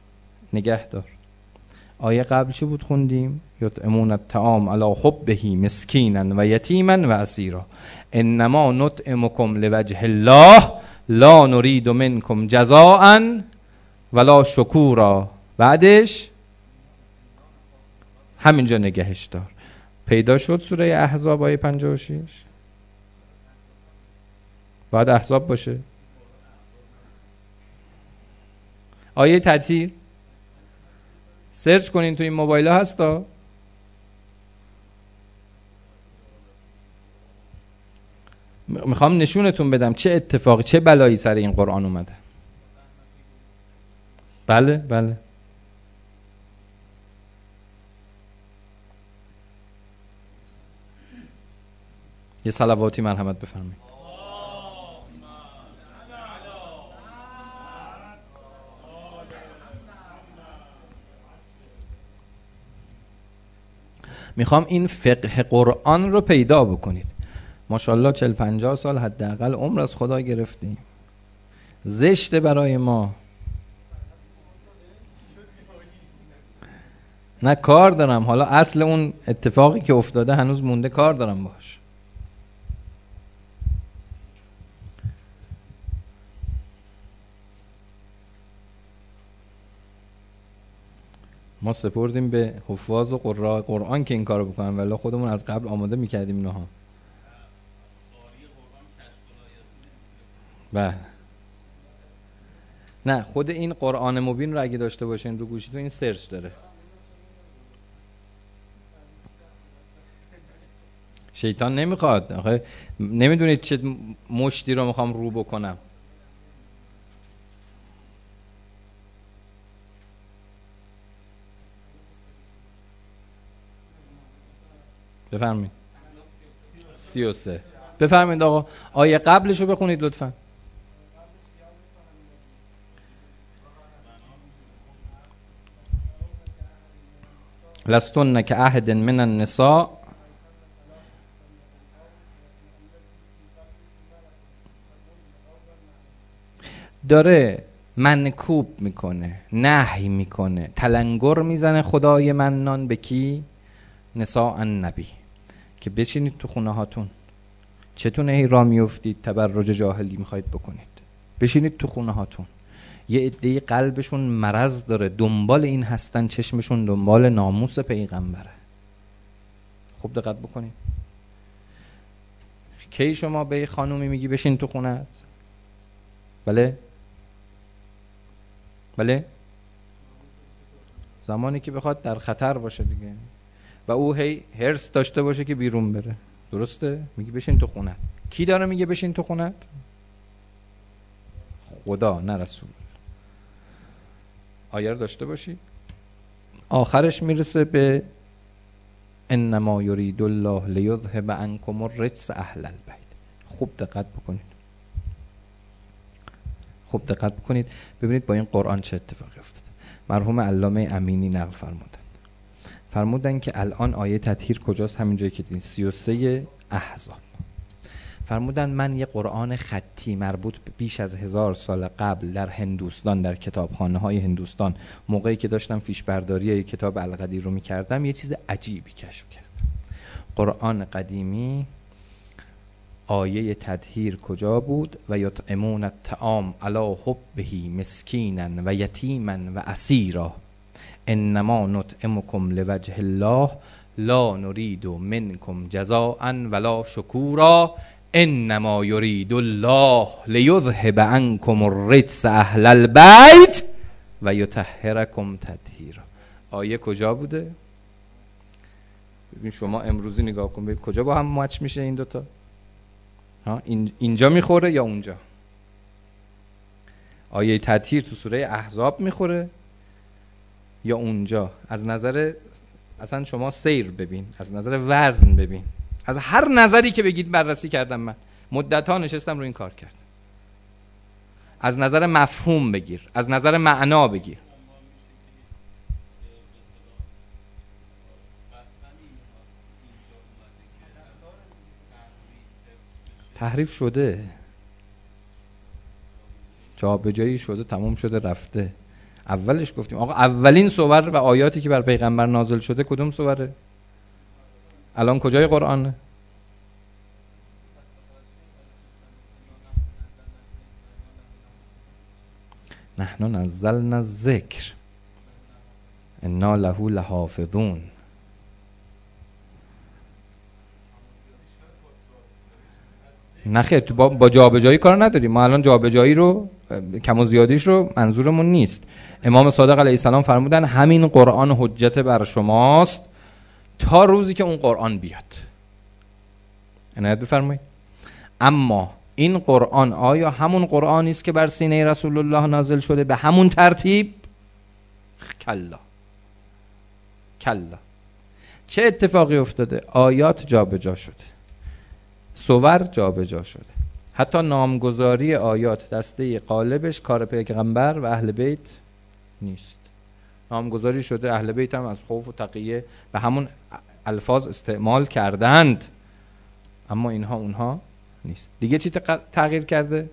آیه قبل چی بود خوندیم؟ یطعمون الطعام علی حبه مسکینا و یتیما و اسیرا انما نطعمکم لوجه الله لا نرید منکم جزاء ولا شکورا. بعدش همینجا نگهش دار. پیدا شد سوره احزاب آیه 56. باید احزاب باشه. آیه تطهیر سرچ کنین تو این موبایل ها هستا. میخوام نشونتون بدم چه اتفاقی چه بلایی سر این قرآن اومده. بله یه صلواتی مرحمت بفرمایید. میخوام این فقه قرآن رو پیدا بکنید. ماشاءالله 40-50 سال حداقل عمر از خدا گرفتیم. زشته برای ما. نه کار دارم، حالا اصل اون اتفاقی که افتاده هنوز مونده، کار دارم باش. ما سپردیم به حفاظ و قراء قرآن که این کارو بکنن، ولی خودمون از قبل آماده میکردیم اینها. بله. نه خود این قرآن مبین رو اگه داشته باشین رو گوشیتون، این سرچ داره. شیطان نمیخواد. آخه نمیدونید چه مشتی رو میخوام رو بکنم. بفرمایید. 33. بفرمایید آقا. آیه قبلش رو بخونید لطفا. لستن که عهد من النساء داره منکوب میکنه، نهی میکنه، تلنگر میزنه خدای منان به کی؟ نساء النبی، که بچینید تو خونه هاتون. چتونه هی را میفتید تبرج جاهلی میخواید بکنید؟ بشینید تو خونه هاتون. یه عده‌ای قلبشون مرض داره، دنبال این هستن، چشمشون دنبال ناموس پیغمبره. خوب دقت بکنید. کی شما به یه خانومی میگی بشین تو خونه‌ات؟ بله زمانی که بخواد در خطر باشه دیگه، و او هی هرس داشته باشه که بیرون بره. درسته؟ میگی بشین تو خونه‌ات. کی داره میگه بشین تو خونه‌ات؟ خدا، نه رسول. آیه رو داشته باشی. آخرش میرسه به انما یرید الله لیذهب عنکم الرجس اهل البیت. خوب دقت بکنید. ببینید با این قرآن چه اتفاقی افتاده. مرحوم علامه امینی نقل فرمودن که الان آیه تطهیر کجاست؟ همین جایی که دیدین 33 احزاب. فرمودن من یه قرآن خطی مربوط به بیش از 1000 سال قبل در هندوستان، در کتابخانه های هندوستان، موقعی که داشتم فیش برداری کتاب القدیر رو میکردم، یه چیز عجیبی کشف کردم. قرآن قدیمی آیه تطهیر کجا بود؟ و یطعمون الطعام علی حبه مسکینا و یتیما و اسیرا انما نطعمکم لوجه الله لا نرید منکم جزاء ولا شکورا انما یرید الله لیذهب عنکم الرجس اهل البیت و یطهرکم تطهیرا. آیه کجا بوده؟ ببین شما امروزی نگاه کن ببین کجا با هم مچ میشه این دوتا؟ اینجا میخوره یا اونجا؟ آیه تطهیر تو سوره احزاب میخوره یا اونجا؟ از نظر اصلا شما سیر ببین، از نظر وزن ببین، از هر نظری که بگید بررسی کردم، من مدت‌ها نشستم رو این کار کردم. از نظر مفهوم بگیر، از نظر معنا بگیر. تحریف شده، جابجایی شده، تمام شده رفته. اولش گفتیم آقا اولین صور و آیاتی که بر پیغمبر نازل شده کدوم صوره؟ الان کجای قرآنه؟ نحن نزلنا الذکر انا له لحافظون. نخیر تو با جابجایی کار نداریم ما. الان جابجایی رو کم و زیادیش رو منظورمون نیست. امام صادق علیه السلام فرمودن همین قرآن حجت بر شماست تا روزی که اون قرآن بیاد. عنایت بفرمایید. اما این قرآن آیا همون قرآنی است که بر سینه رسول الله نازل شده به همون ترتیب؟ کلا کلا. چه اتفاقی افتاده؟ آیات جابجا شده، صور جابجا شده، حتی نامگذاری آیات دسته قالبش کار پیغمبر و اهل بیت نیست. نامگذاری شده، اهل بیت هم از خوف و تقیه به همون الفاظ استعمال کردند، اما اینها اونها نیست. دیگه چی تغییر کرده؟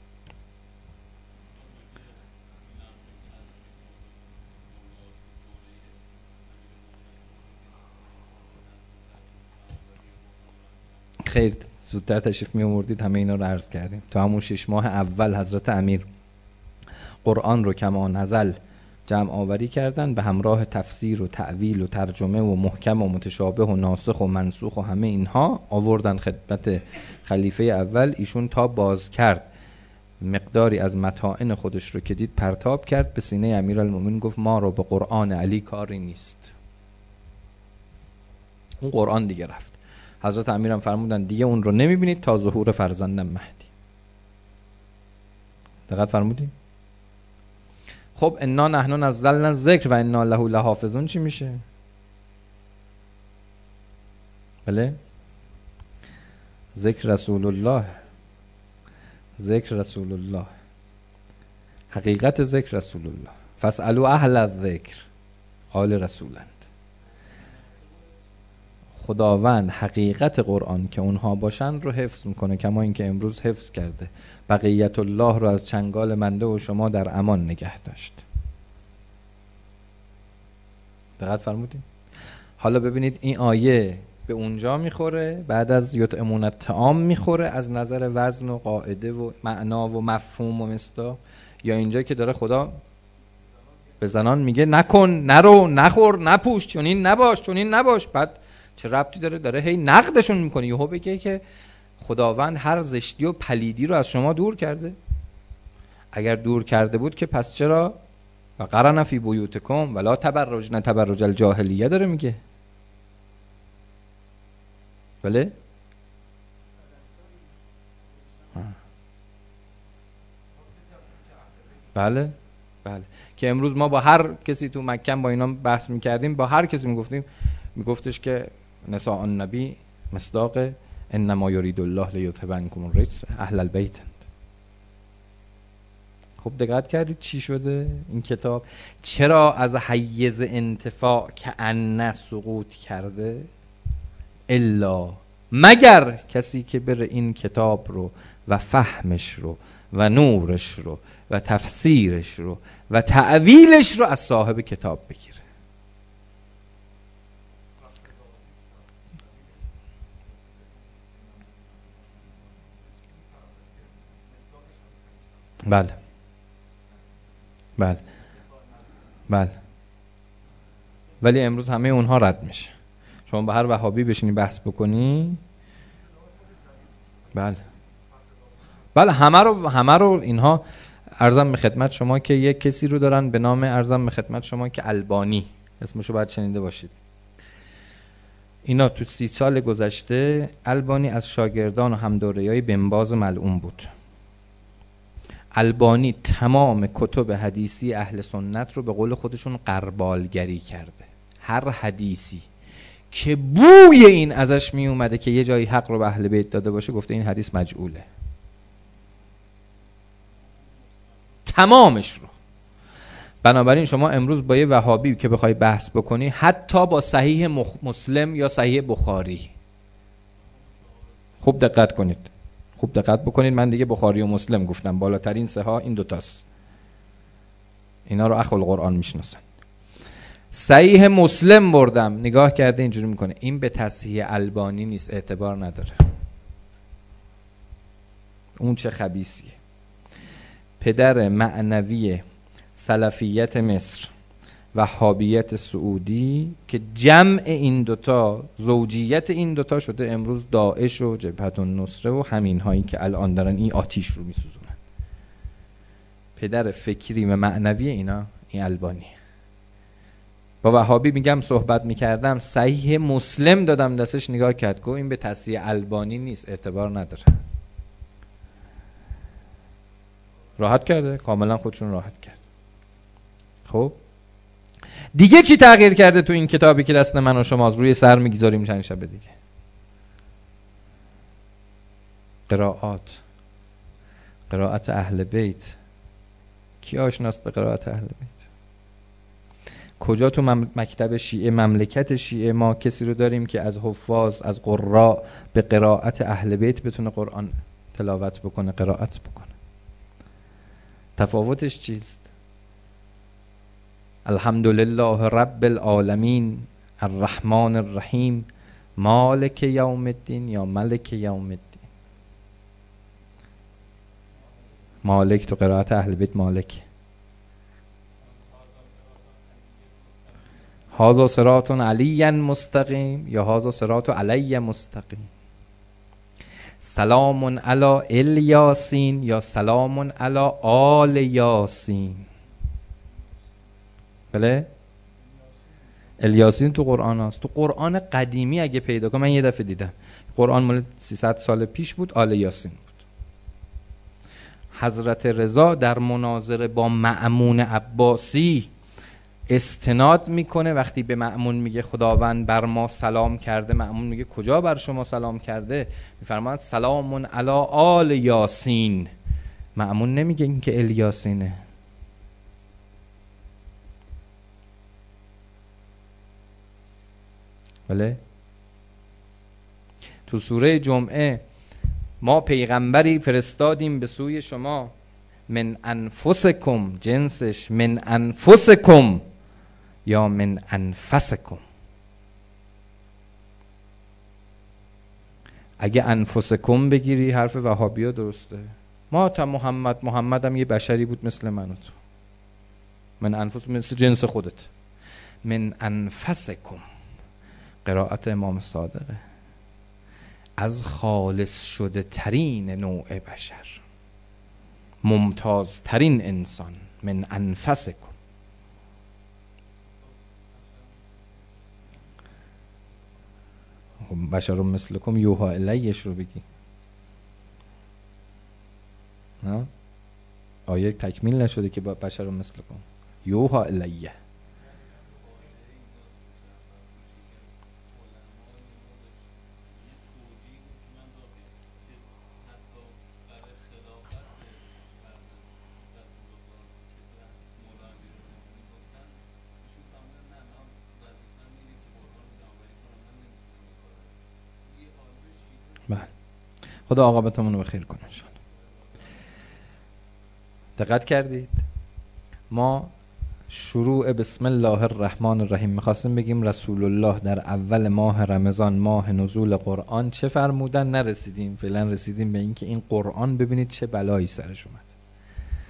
خیر زودتر تشریف می آوردید همه اینا رو عرض کردیم. تو همون 6 ماه اول حضرت امیر قرآن رو کما نزل جمع آوری کردن به همراه تفسیر و تعویل و ترجمه و محکم و متشابه و ناسخ و منسوخ و همه اینها آوردن خدمت خلیفه اول. ایشون تا باز کرد مقداری از متاعن خودش رو که دید پرتاب کرد به سینه امیرالمومنین، گفت ما رو به قرآن علی کاری نیست. اون قرآن دیگه رفت. حضرت امیرم فرمودن دیگه اون رو نمیبینید تا ظهور فرزندم مهدی. دقت فرمودیم؟ خب انا نحن نزلنا الذکر و انا له لحافظون چی میشه؟ بله؟ ذکر رسول الله، ذکر رسول الله، حقیقت ذکر رسول الله. فاسألوا اهل الذکر، آل رسولند. خداوند حقیقت قرآن که اونها باشن رو حفظ میکنه، کما اینکه امروز حفظ کرده. بقیت الله رو از چنگال منده و شما در امان نگه داشت. دقت فرمودین؟ حالا ببینید این آیه به اونجا میخوره، بعد از یطعمون الطعام میخوره از نظر وزن و قاعده و معنا و مفهوم و مصداق، یا اینجا که داره خدا به زنان میگه نکن، نرو، نخور، نپوش، چنین نباش، چنین نباش. بعد چه ربطی داره هی نقدشون میکنه؟ یهو بگه که خداوند هر زشتی و پلیدی رو از شما دور کرده. اگر دور کرده بود که پس چرا و قرن فی بیوتکم ولا تبرجن تبرج الجاهلیه داره میگه. بله؟ بله بله. که امروز ما با هر کسی تو مکه با اینا بحث میکردیم، با هر کسی میگفتش که نساء النبی مصداق انما یرید الله لیذهب عنکم الرجس اهل البیت. خب دقت کردید چی شده این کتاب؟ چرا از حیز انتفاع که ان سقوط کرده؟ الا مگر کسی که بره این کتاب رو و فهمش رو و نورش رو و تفسیرش رو و تعویلش رو از صاحب کتاب بگیره. بله بله بله. ولی امروز همه اونها رد میشه. شما با هر وهابی بشینی بحث بکنی، بله بله، همه رو اینها عرضم به خدمت شما که یک کسی رو دارن به نام، عرضم به خدمت شما که البانی، اسمشو باید شنیده باشید. اینا تو 30 سال گذشته البانی از شاگردان و همدوریای بن باز ملعون بود. البانی تمام کتب حدیثی اهل سنت رو به قول خودشون غربالگری کرده. هر حدیثی که بوی این ازش می اومده که یه جایی حق رو به اهل بیت داده باشه، گفته این حدیث مجعوله. تمامش رو. بنابراین شما امروز با یه وهابی که بخوای بحث بکنی، حتی با صحیح مسلم یا صحیح بخاری، خوب دقت کنید، خوب دقت بکنید، من دیگه بخاری و مسلم گفتم، بالاترین سه ها این دوتاست، اینا رو اخو القرآن میشناسن. صحیح مسلم بردم، نگاه کرده اینجوری میکنه، این به تصحیح البانی نیست، اعتبار نداره. اون چه خبیثیه. پدر معنوی سلفیت مصر، وهابیت سعودی، که جمع این دوتا، زوجیت این دوتا شده امروز داعش و جبهت النصره و همین هایی که الان دارن این آتیش رو میسوزونن. پدر فکری و معنوی اینا این البانی. با وهابی میگم صحبت میکردم، صحیح مسلم دادم دستش، نگاه کرد گفت این به تصحیح البانی نیست، اعتبار نداره. راحت کرده، کاملا خودشون راحت کرد. خب دیگه چی تغییر کرده تو این کتابی که دست من و شما روی سر میگذاریم چند شب دیگه؟ قرائت اهل بیت. کی آشناست به قرائت اهل بیت؟ کجا تو مکتب شیعه، مملکت شیعه ما کسی رو داریم که از حفاظ، از قراء به قرائت اهل بیت بتونه قرآن تلاوت بکنه، قرائت بکنه؟ تفاوتش چیست؟ الحمدلله رب العالمین الرحمن الرحیم مالک یوم الدین یا ملک یوم الدین. مالک تو قرائت اهل بیت مالک. هذا صراط علی مستقیم یا هذا صراط علی مستقیم. سلام علی الیاسین یا سلام علی آل یاسین. بله؟ الیاسین تو قرآن هست. تو قرآن قدیمی اگه پیدا کنم، من یه دفعه دیدم قرآن مال 300 سال پیش بود، آل یاسین بود. حضرت رضا در مناظره با مأمون عباسی استناد میکنه، وقتی به مأمون میگه خداوند بر ما سلام کرده، مأمون میگه کجا بر شما سلام کرده؟ میفرماید سلام علی آل یاسین. مأمون نمیگه این که الیاسینه. بله؟ تو سوره جمعه ما پیغمبری فرستادیم به سوی شما، من انفسکم، جنسش من انفسکم یا من انفسکم. اگه انفسکم بگیری حرف وهابی ها درسته. ما تا محمد هم یه بشری بود مثل من و تو. من انفس مثل جنس خودت. من انفسکم قرائت امام صادقه، از خالص شده ترین نوع بشر، ممتاز ترین انسان، من انفسکم. بشر مثلکم یوها الیش رو بگی. نه؟ آیه تکمیل نشده که با بشر مثلکم یوها الیه. خدا عاقبتمون رو بخیر کنه انشاءالله. دقت کردید؟ ما شروع بسم الله الرحمن الرحیم میخواستیم بگیم رسول الله در اول ماه رمضان، ماه نزول قرآن، چه فرمودن؟ نرسیدیم. فعلا رسیدیم به این که این قرآن ببینید چه بلایی سرش اومد.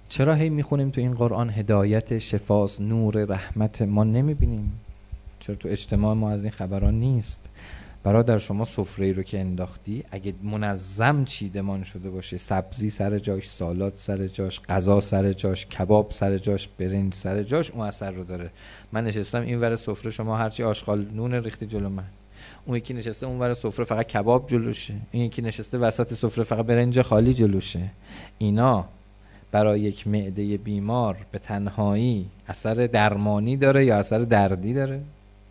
چرا هی میخونیم تو این قرآن هدایت، شفاست، نور، رحمت، ما نمیبینیم؟ چرا تو اجتماع ما از این خبران نیست؟ برادر شما سفره رو که انداختی اگه منظم چیدمان شده باشه، سبزی سر جاش، سالاد سر جاش، غذا سر جاش، کباب سر جاش، برنج سر جاش، اون اثر رو داره. من نشستم این ور سفره، شما هرچی آشغال نون ریختی جلو من، اون یکی نشسته اون ور سفره فقط کباب جلوشه، این یکی نشسته وسط سفره فقط برنج خالی جلوشه. اینا برای یک معده بیمار به تنهایی اثر درمانی داره یا اثر دردی داره؟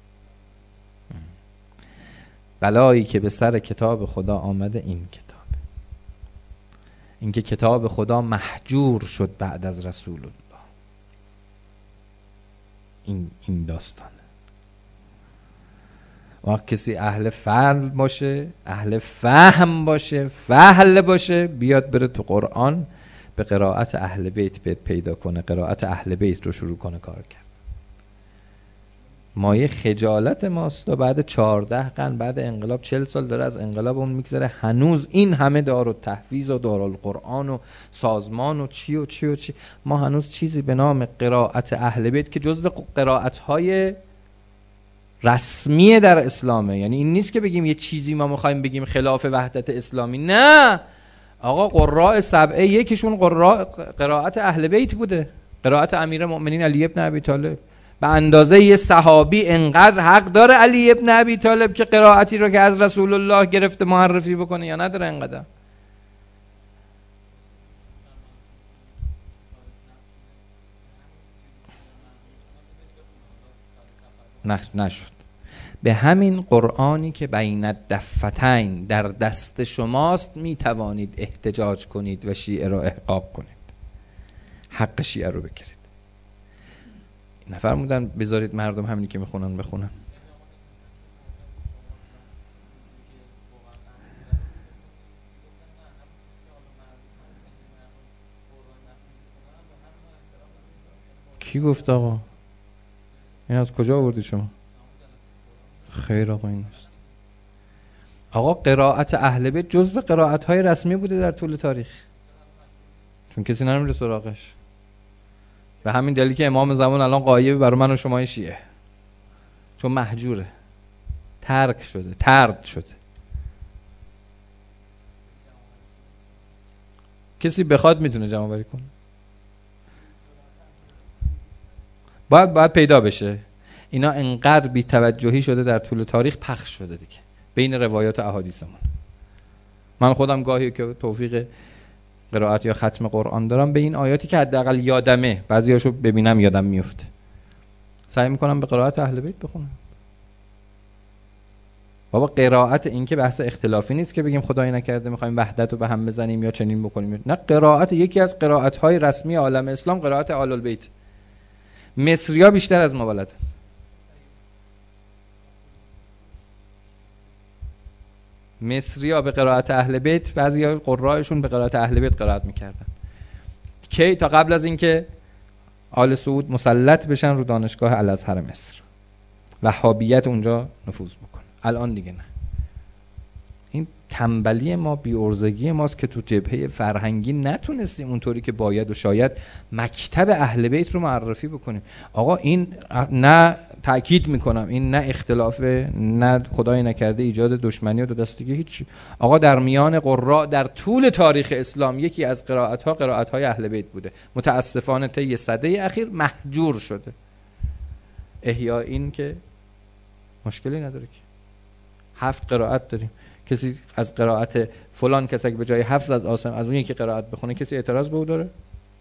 بلایی که به سر کتاب خدا آمده این کتاب، اینکه کتاب خدا محجور شد بعد از رسول الله. این داستانه. وقت کسی اهل فضل باشه، اهل فهم باشه، فهل باشه، بیاد بره تو قرآن به قرائت اهل بیت پیدا کنه، قرائت اهل بیت رو شروع کنه کار کرد. مایه خجالت ماست و بعد 14 قرن بعد انقلاب 40 سال داره از انقلاب اون میگذره، هنوز این همه دارالتحفیظ و دارالقرآن و سازمان و چی و چی و چی، ما هنوز چیزی به نام قرائت اهل بیت که جزو قرائت‌های رسمی در اسلامه. یعنی این نیست که بگیم یه چیزی ما میخوایم بگیم خلاف وحدت اسلامی، نه آقا، قراء سبعه یکیشون قرائت اهل بیت بوده، قرائت امیرالمؤمنین علی ابن ابی طالب. به اندازه یه صحابی انقدر حق داره علی ابن ابی طالب که قرائتی رو که از رسول الله گرفته معرفی بکنه، یا نداره انقدر؟ نشد. به همین قرآنی که بین الدفتین در دست شماست می توانید احتجاج کنید و شیعه را احقاق کنید، حق شیعه رو بگیرید. نفرمودن بذارید مردم همینی که میخونن بخونن. کی گفت آقا؟ این از کجا آوردی شما؟ خیر آقا، این نیست. آقا قرائت اهل بیت جزو قرائت های رسمی بوده در طول تاریخ، چون کسی نمیره سراغش. به همین دلیل که امام زمان الان غایبه برای من و شما شیعه، چون محجوره، ترک شده، طرد شده. کسی بخواد میتونه جمع آوری کنه، باید پیدا بشه. اینا انقدر بی توجهی شده در طول تاریخ، پخش شده دیگه بین روایات و احادیثمون. من خودم گاهی که توفیق قرائت یا ختم قرآن دارم، به این آیاتی که حداقل یادمه، بعضیاشو ببینم یادم میفته، سعی میکنم به قرائت اهل بیت بخونم. بابا قرائت این که بحث اختلافی نیست که بگیم خدای نکرده میخوایم وحدت رو به هم بزنیم یا چنین بکنیم، نه، قرائت یکی از قرائت های رسمی عالم اسلام قرائت آل البیت. مصری‌ها بیشتر از ما بلدن. مصری‌ها به قرائت اهل بیت، بعضی‌ها قرائشون به قرائت اهل بیت قرائت میکردن. کی؟ تا قبل از اینکه آل سعود مسلط بشن رو دانشگاه الازهر مصر، وهابیت اونجا نفوذ بکنه. الان دیگه نه. این تنبلی ما، بی‌عرضگی ماست که تو جبهه فرهنگی نتونستیم اونطوری که باید و شاید مکتب اهل بیت رو معرفی بکنیم. آقا این نه، تأکید میکنم، این نه اختلافه، نه خدای نکرده ایجاد دشمنی و دو دستگی، هیچ. آقا در میان قراء در طول تاریخ اسلام یکی از قرائت‌های اهل بیت بوده. متاسفانه طی سده اخیر محجور شده. احیا این که مشکلی نداره که 7 قرائت داریم. کسی از قرائت فلان کسی به جای حفظ از عاصم از اون یکی قرائت بخونه، کسی اعتراض به او داره؟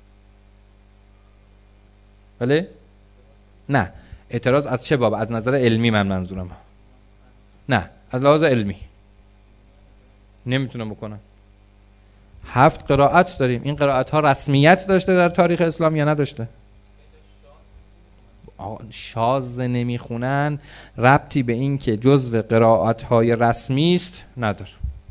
بله؟ نه. اعتراض از چه باب؟ از نظر علمی من منظورم. نه، از لحاظ علمی نمیتونم بکنم. 7 قرائت داریم. این قرائت ها رسمیت داشته در تاریخ اسلام یا نداشته؟ شاذ نمیخونن، ربطی به این که جزو قرائت های رسمی است نداره.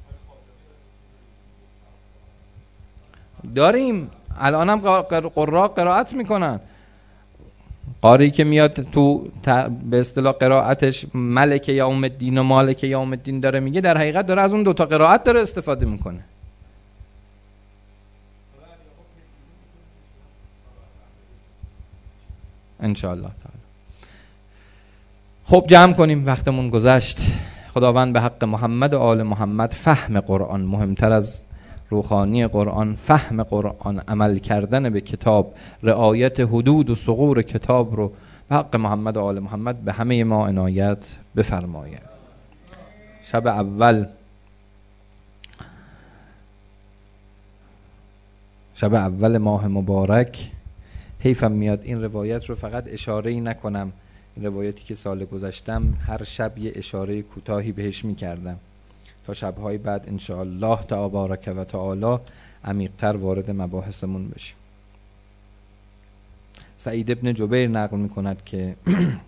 داریم الان هم قراء قرائت میکنن. قاری که میاد تو به اصطلاح قرائتش ملک یوم الدین و مالک یوم الدین داره میگه، در حقیقت داره از اون دوتا قرائت داره استفاده میکنه. انشاءالله تعالی. خب جمع کنیم، وقتمون گذشت. خداوند به حق محمد و آل محمد فهم قرآن، مهمتر از روحانی قرآن فهم قرآن، عمل کردن به کتاب، رعایت حدود و ثغور کتاب رو به حق محمد و آل محمد به همه ما عنایت بفرماید. شب اول ماه مبارک، حیفم میاد این روایت رو فقط اشاره‌ای نکنم. این روایتی که سال گذشتم هر شب یه اشاره کوتاهی بهش میکردم تا شبهای بعد انشاءالله تبارک و تعالی عمیق‌تر وارد مباحثمون بشیم. سعید ابن جبیر نقل میکند که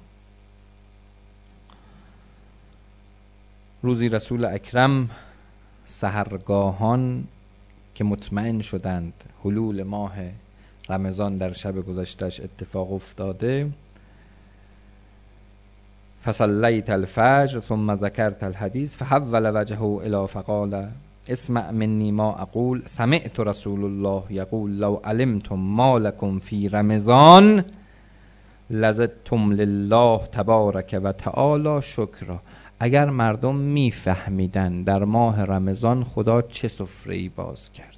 روزی رسول اکرم سحرگاهان که مطمئن شدند حلول ماه رمضان در شب گذشتهش اتفاق افتاده، فصلیت الفجر ثم ذکرت الحدیث فحول وجهه الی فقال اسمع منی ما اقول سمعت رسول الله یقول لو علمتم ما لکم فی رمضان لزدتم لله تبارک و تعالی شکرا. اگر مردم میفهمیدن در ماه رمضان خدا چه سفره‌ای باز کرد،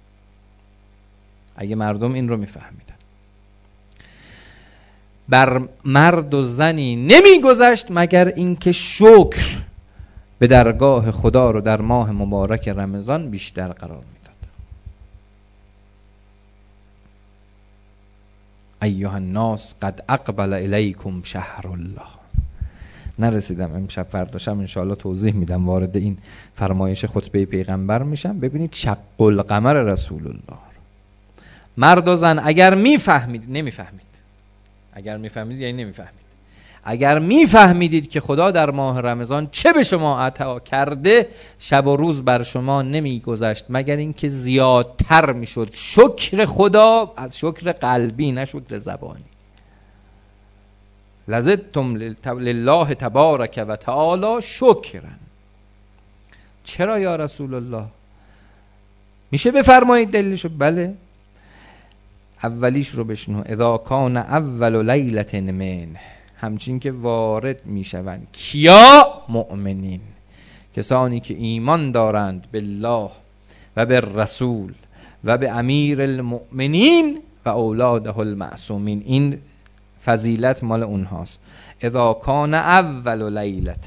اگه مردم این رو میفهمیدن، بر مرد و زنی نمیگذشت مگر اینکه شکر به درگاه خدا رو در ماه مبارک رمضان بیشتر قرار میداد. ایها الناس قد اقبل الیکم شهر الله. نرسیدم امشب، فردا شب انشاءالله توضیح میدم، وارد این فرمایش خطبه پیغمبر میشم. ببینید شق القمر رسول الله، مرد و زن اگر میفهمید، نمیفهمید، اگر میفهمید یعنی نمیفهمید، اگر میفهمیدید که خدا در ماه رمضان چه به شما عطا کرده، شب و روز بر شما نمیگذشت مگر اینکه زیادتر میشد شکر خدا، از شکر قلبی نه شکر زبانی. لزدتم لله تبارک و تعالی شکرا. چرا یا رسول الله؟ میشه بفرمایید دلیلشو؟ بله، اولیش رو بشنو. اذا کان اول لیلة من، همچین که وارد میشوند کیا؟ مؤمنین، کسانی که ایمان دارند بالله و به رسول و به امیر المؤمنین و اولاده المعصومین. این فضیلت مال اونهاست. اذا کان اول لیلة،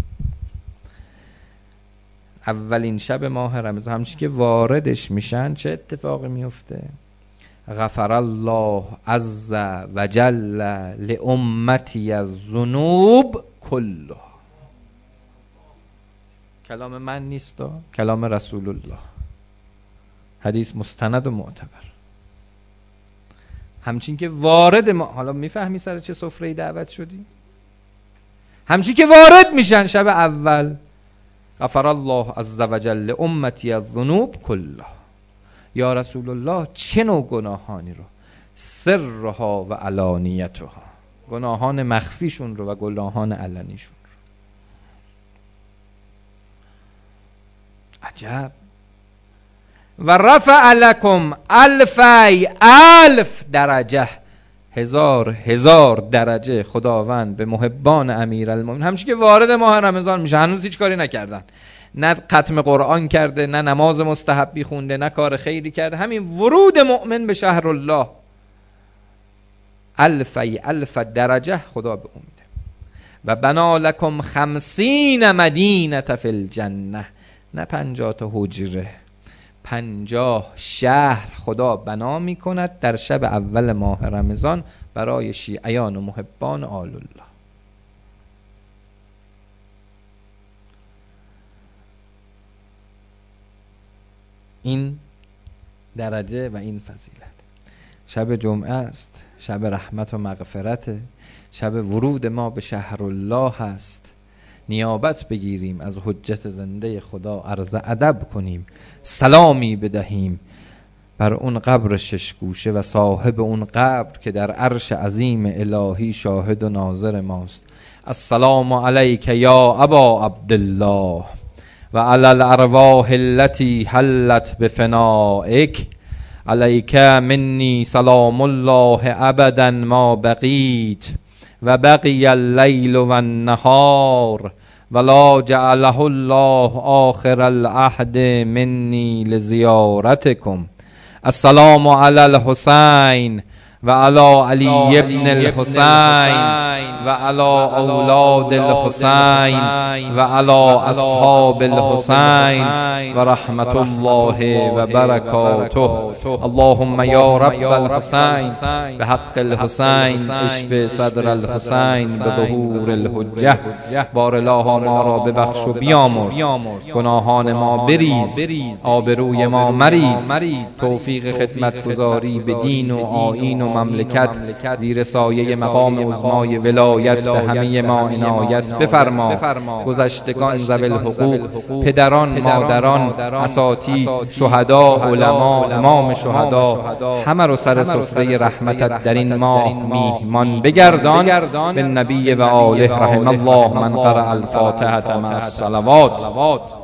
اولین شب ماه رمضان، همچین که واردش میشن چه اتفاقی میفته؟ غفر الله عز و جل لامتی الذنوب کلها. کلام من نیست، کلام رسول الله، حدیث مستند و معتبر. همچین که وارد ما، حالا میفهمی سر چه سفره‌ای دعوت شدی؟ همچین که وارد میشن شب اول، غفر الله عز و جل لامتی الذنوب کلها. یا رسول الله چه نوع گناهانی رو؟ سرها و علانیتها، گناهان مخفیشون رو و گناهان علنیشون رو. عجب. و رفع لکم الف درجه، هزار درجه خداوند به محبان امیرالمومنین. همچنین که وارد ماه رمضان میشه، هنوز هیچ کاری نکردن، نه ختم قرآن کرده، نه نماز مستحبی خونده، نه کار خیری کرده، همین ورود مؤمن به شهر الله الف درجه خدا به اون میده. و بنا لکم 50 مدینه فی الجنه، نه 50 تا حجره، 50 شهر خدا بنا میکند در شب اول ماه رمضان برای شیعیان و محبان آل الله. این درجه و این فضیلت. شب جمعه است، شب رحمت و مغفرت، شب ورود ما به شهر الله هست. نیابت بگیریم از حجت زنده خدا، عرض ادب کنیم، سلامی بدهیم بر اون قبر شش گوشه و صاحب اون قبر که در عرش عظیم الهی شاهد و ناظر ماست. السلام علیک یا ابا عبدالله و علی الارواح التي حلت بفنائک علیک منی سلام الله ابدا ما بقیت و بقی اللیل و النهار ولا جعله الله آخر العهد منی لزیارتکم. السلام علی الحسین و علی علی ابن الحسین و علی اولاد الحسین و علی اصحاب الحسین و رحمت الله و برکاته. اللهم یا رب الحسین به حق الحسین اشف صدر الحسین به ظهور الحجه. بار الله ما را ببخش و بیامرز، گناهان ما بریز، آبروی ما مریز، توفیق خدمتگزاری به دین و آیین و مملکت زیر سایه مقام عظمای ولایت به همه ما عنایت بفرما. گذشتگان ذوی الحقوق، پدران، مادران، اساتید، شهدا، علما، امام شهدا، همه رو سر سفره رحمتت در این ماه میهمان بگردان. به نبی و آله رحم الله من قرأ الفاتحه مع الصلوات.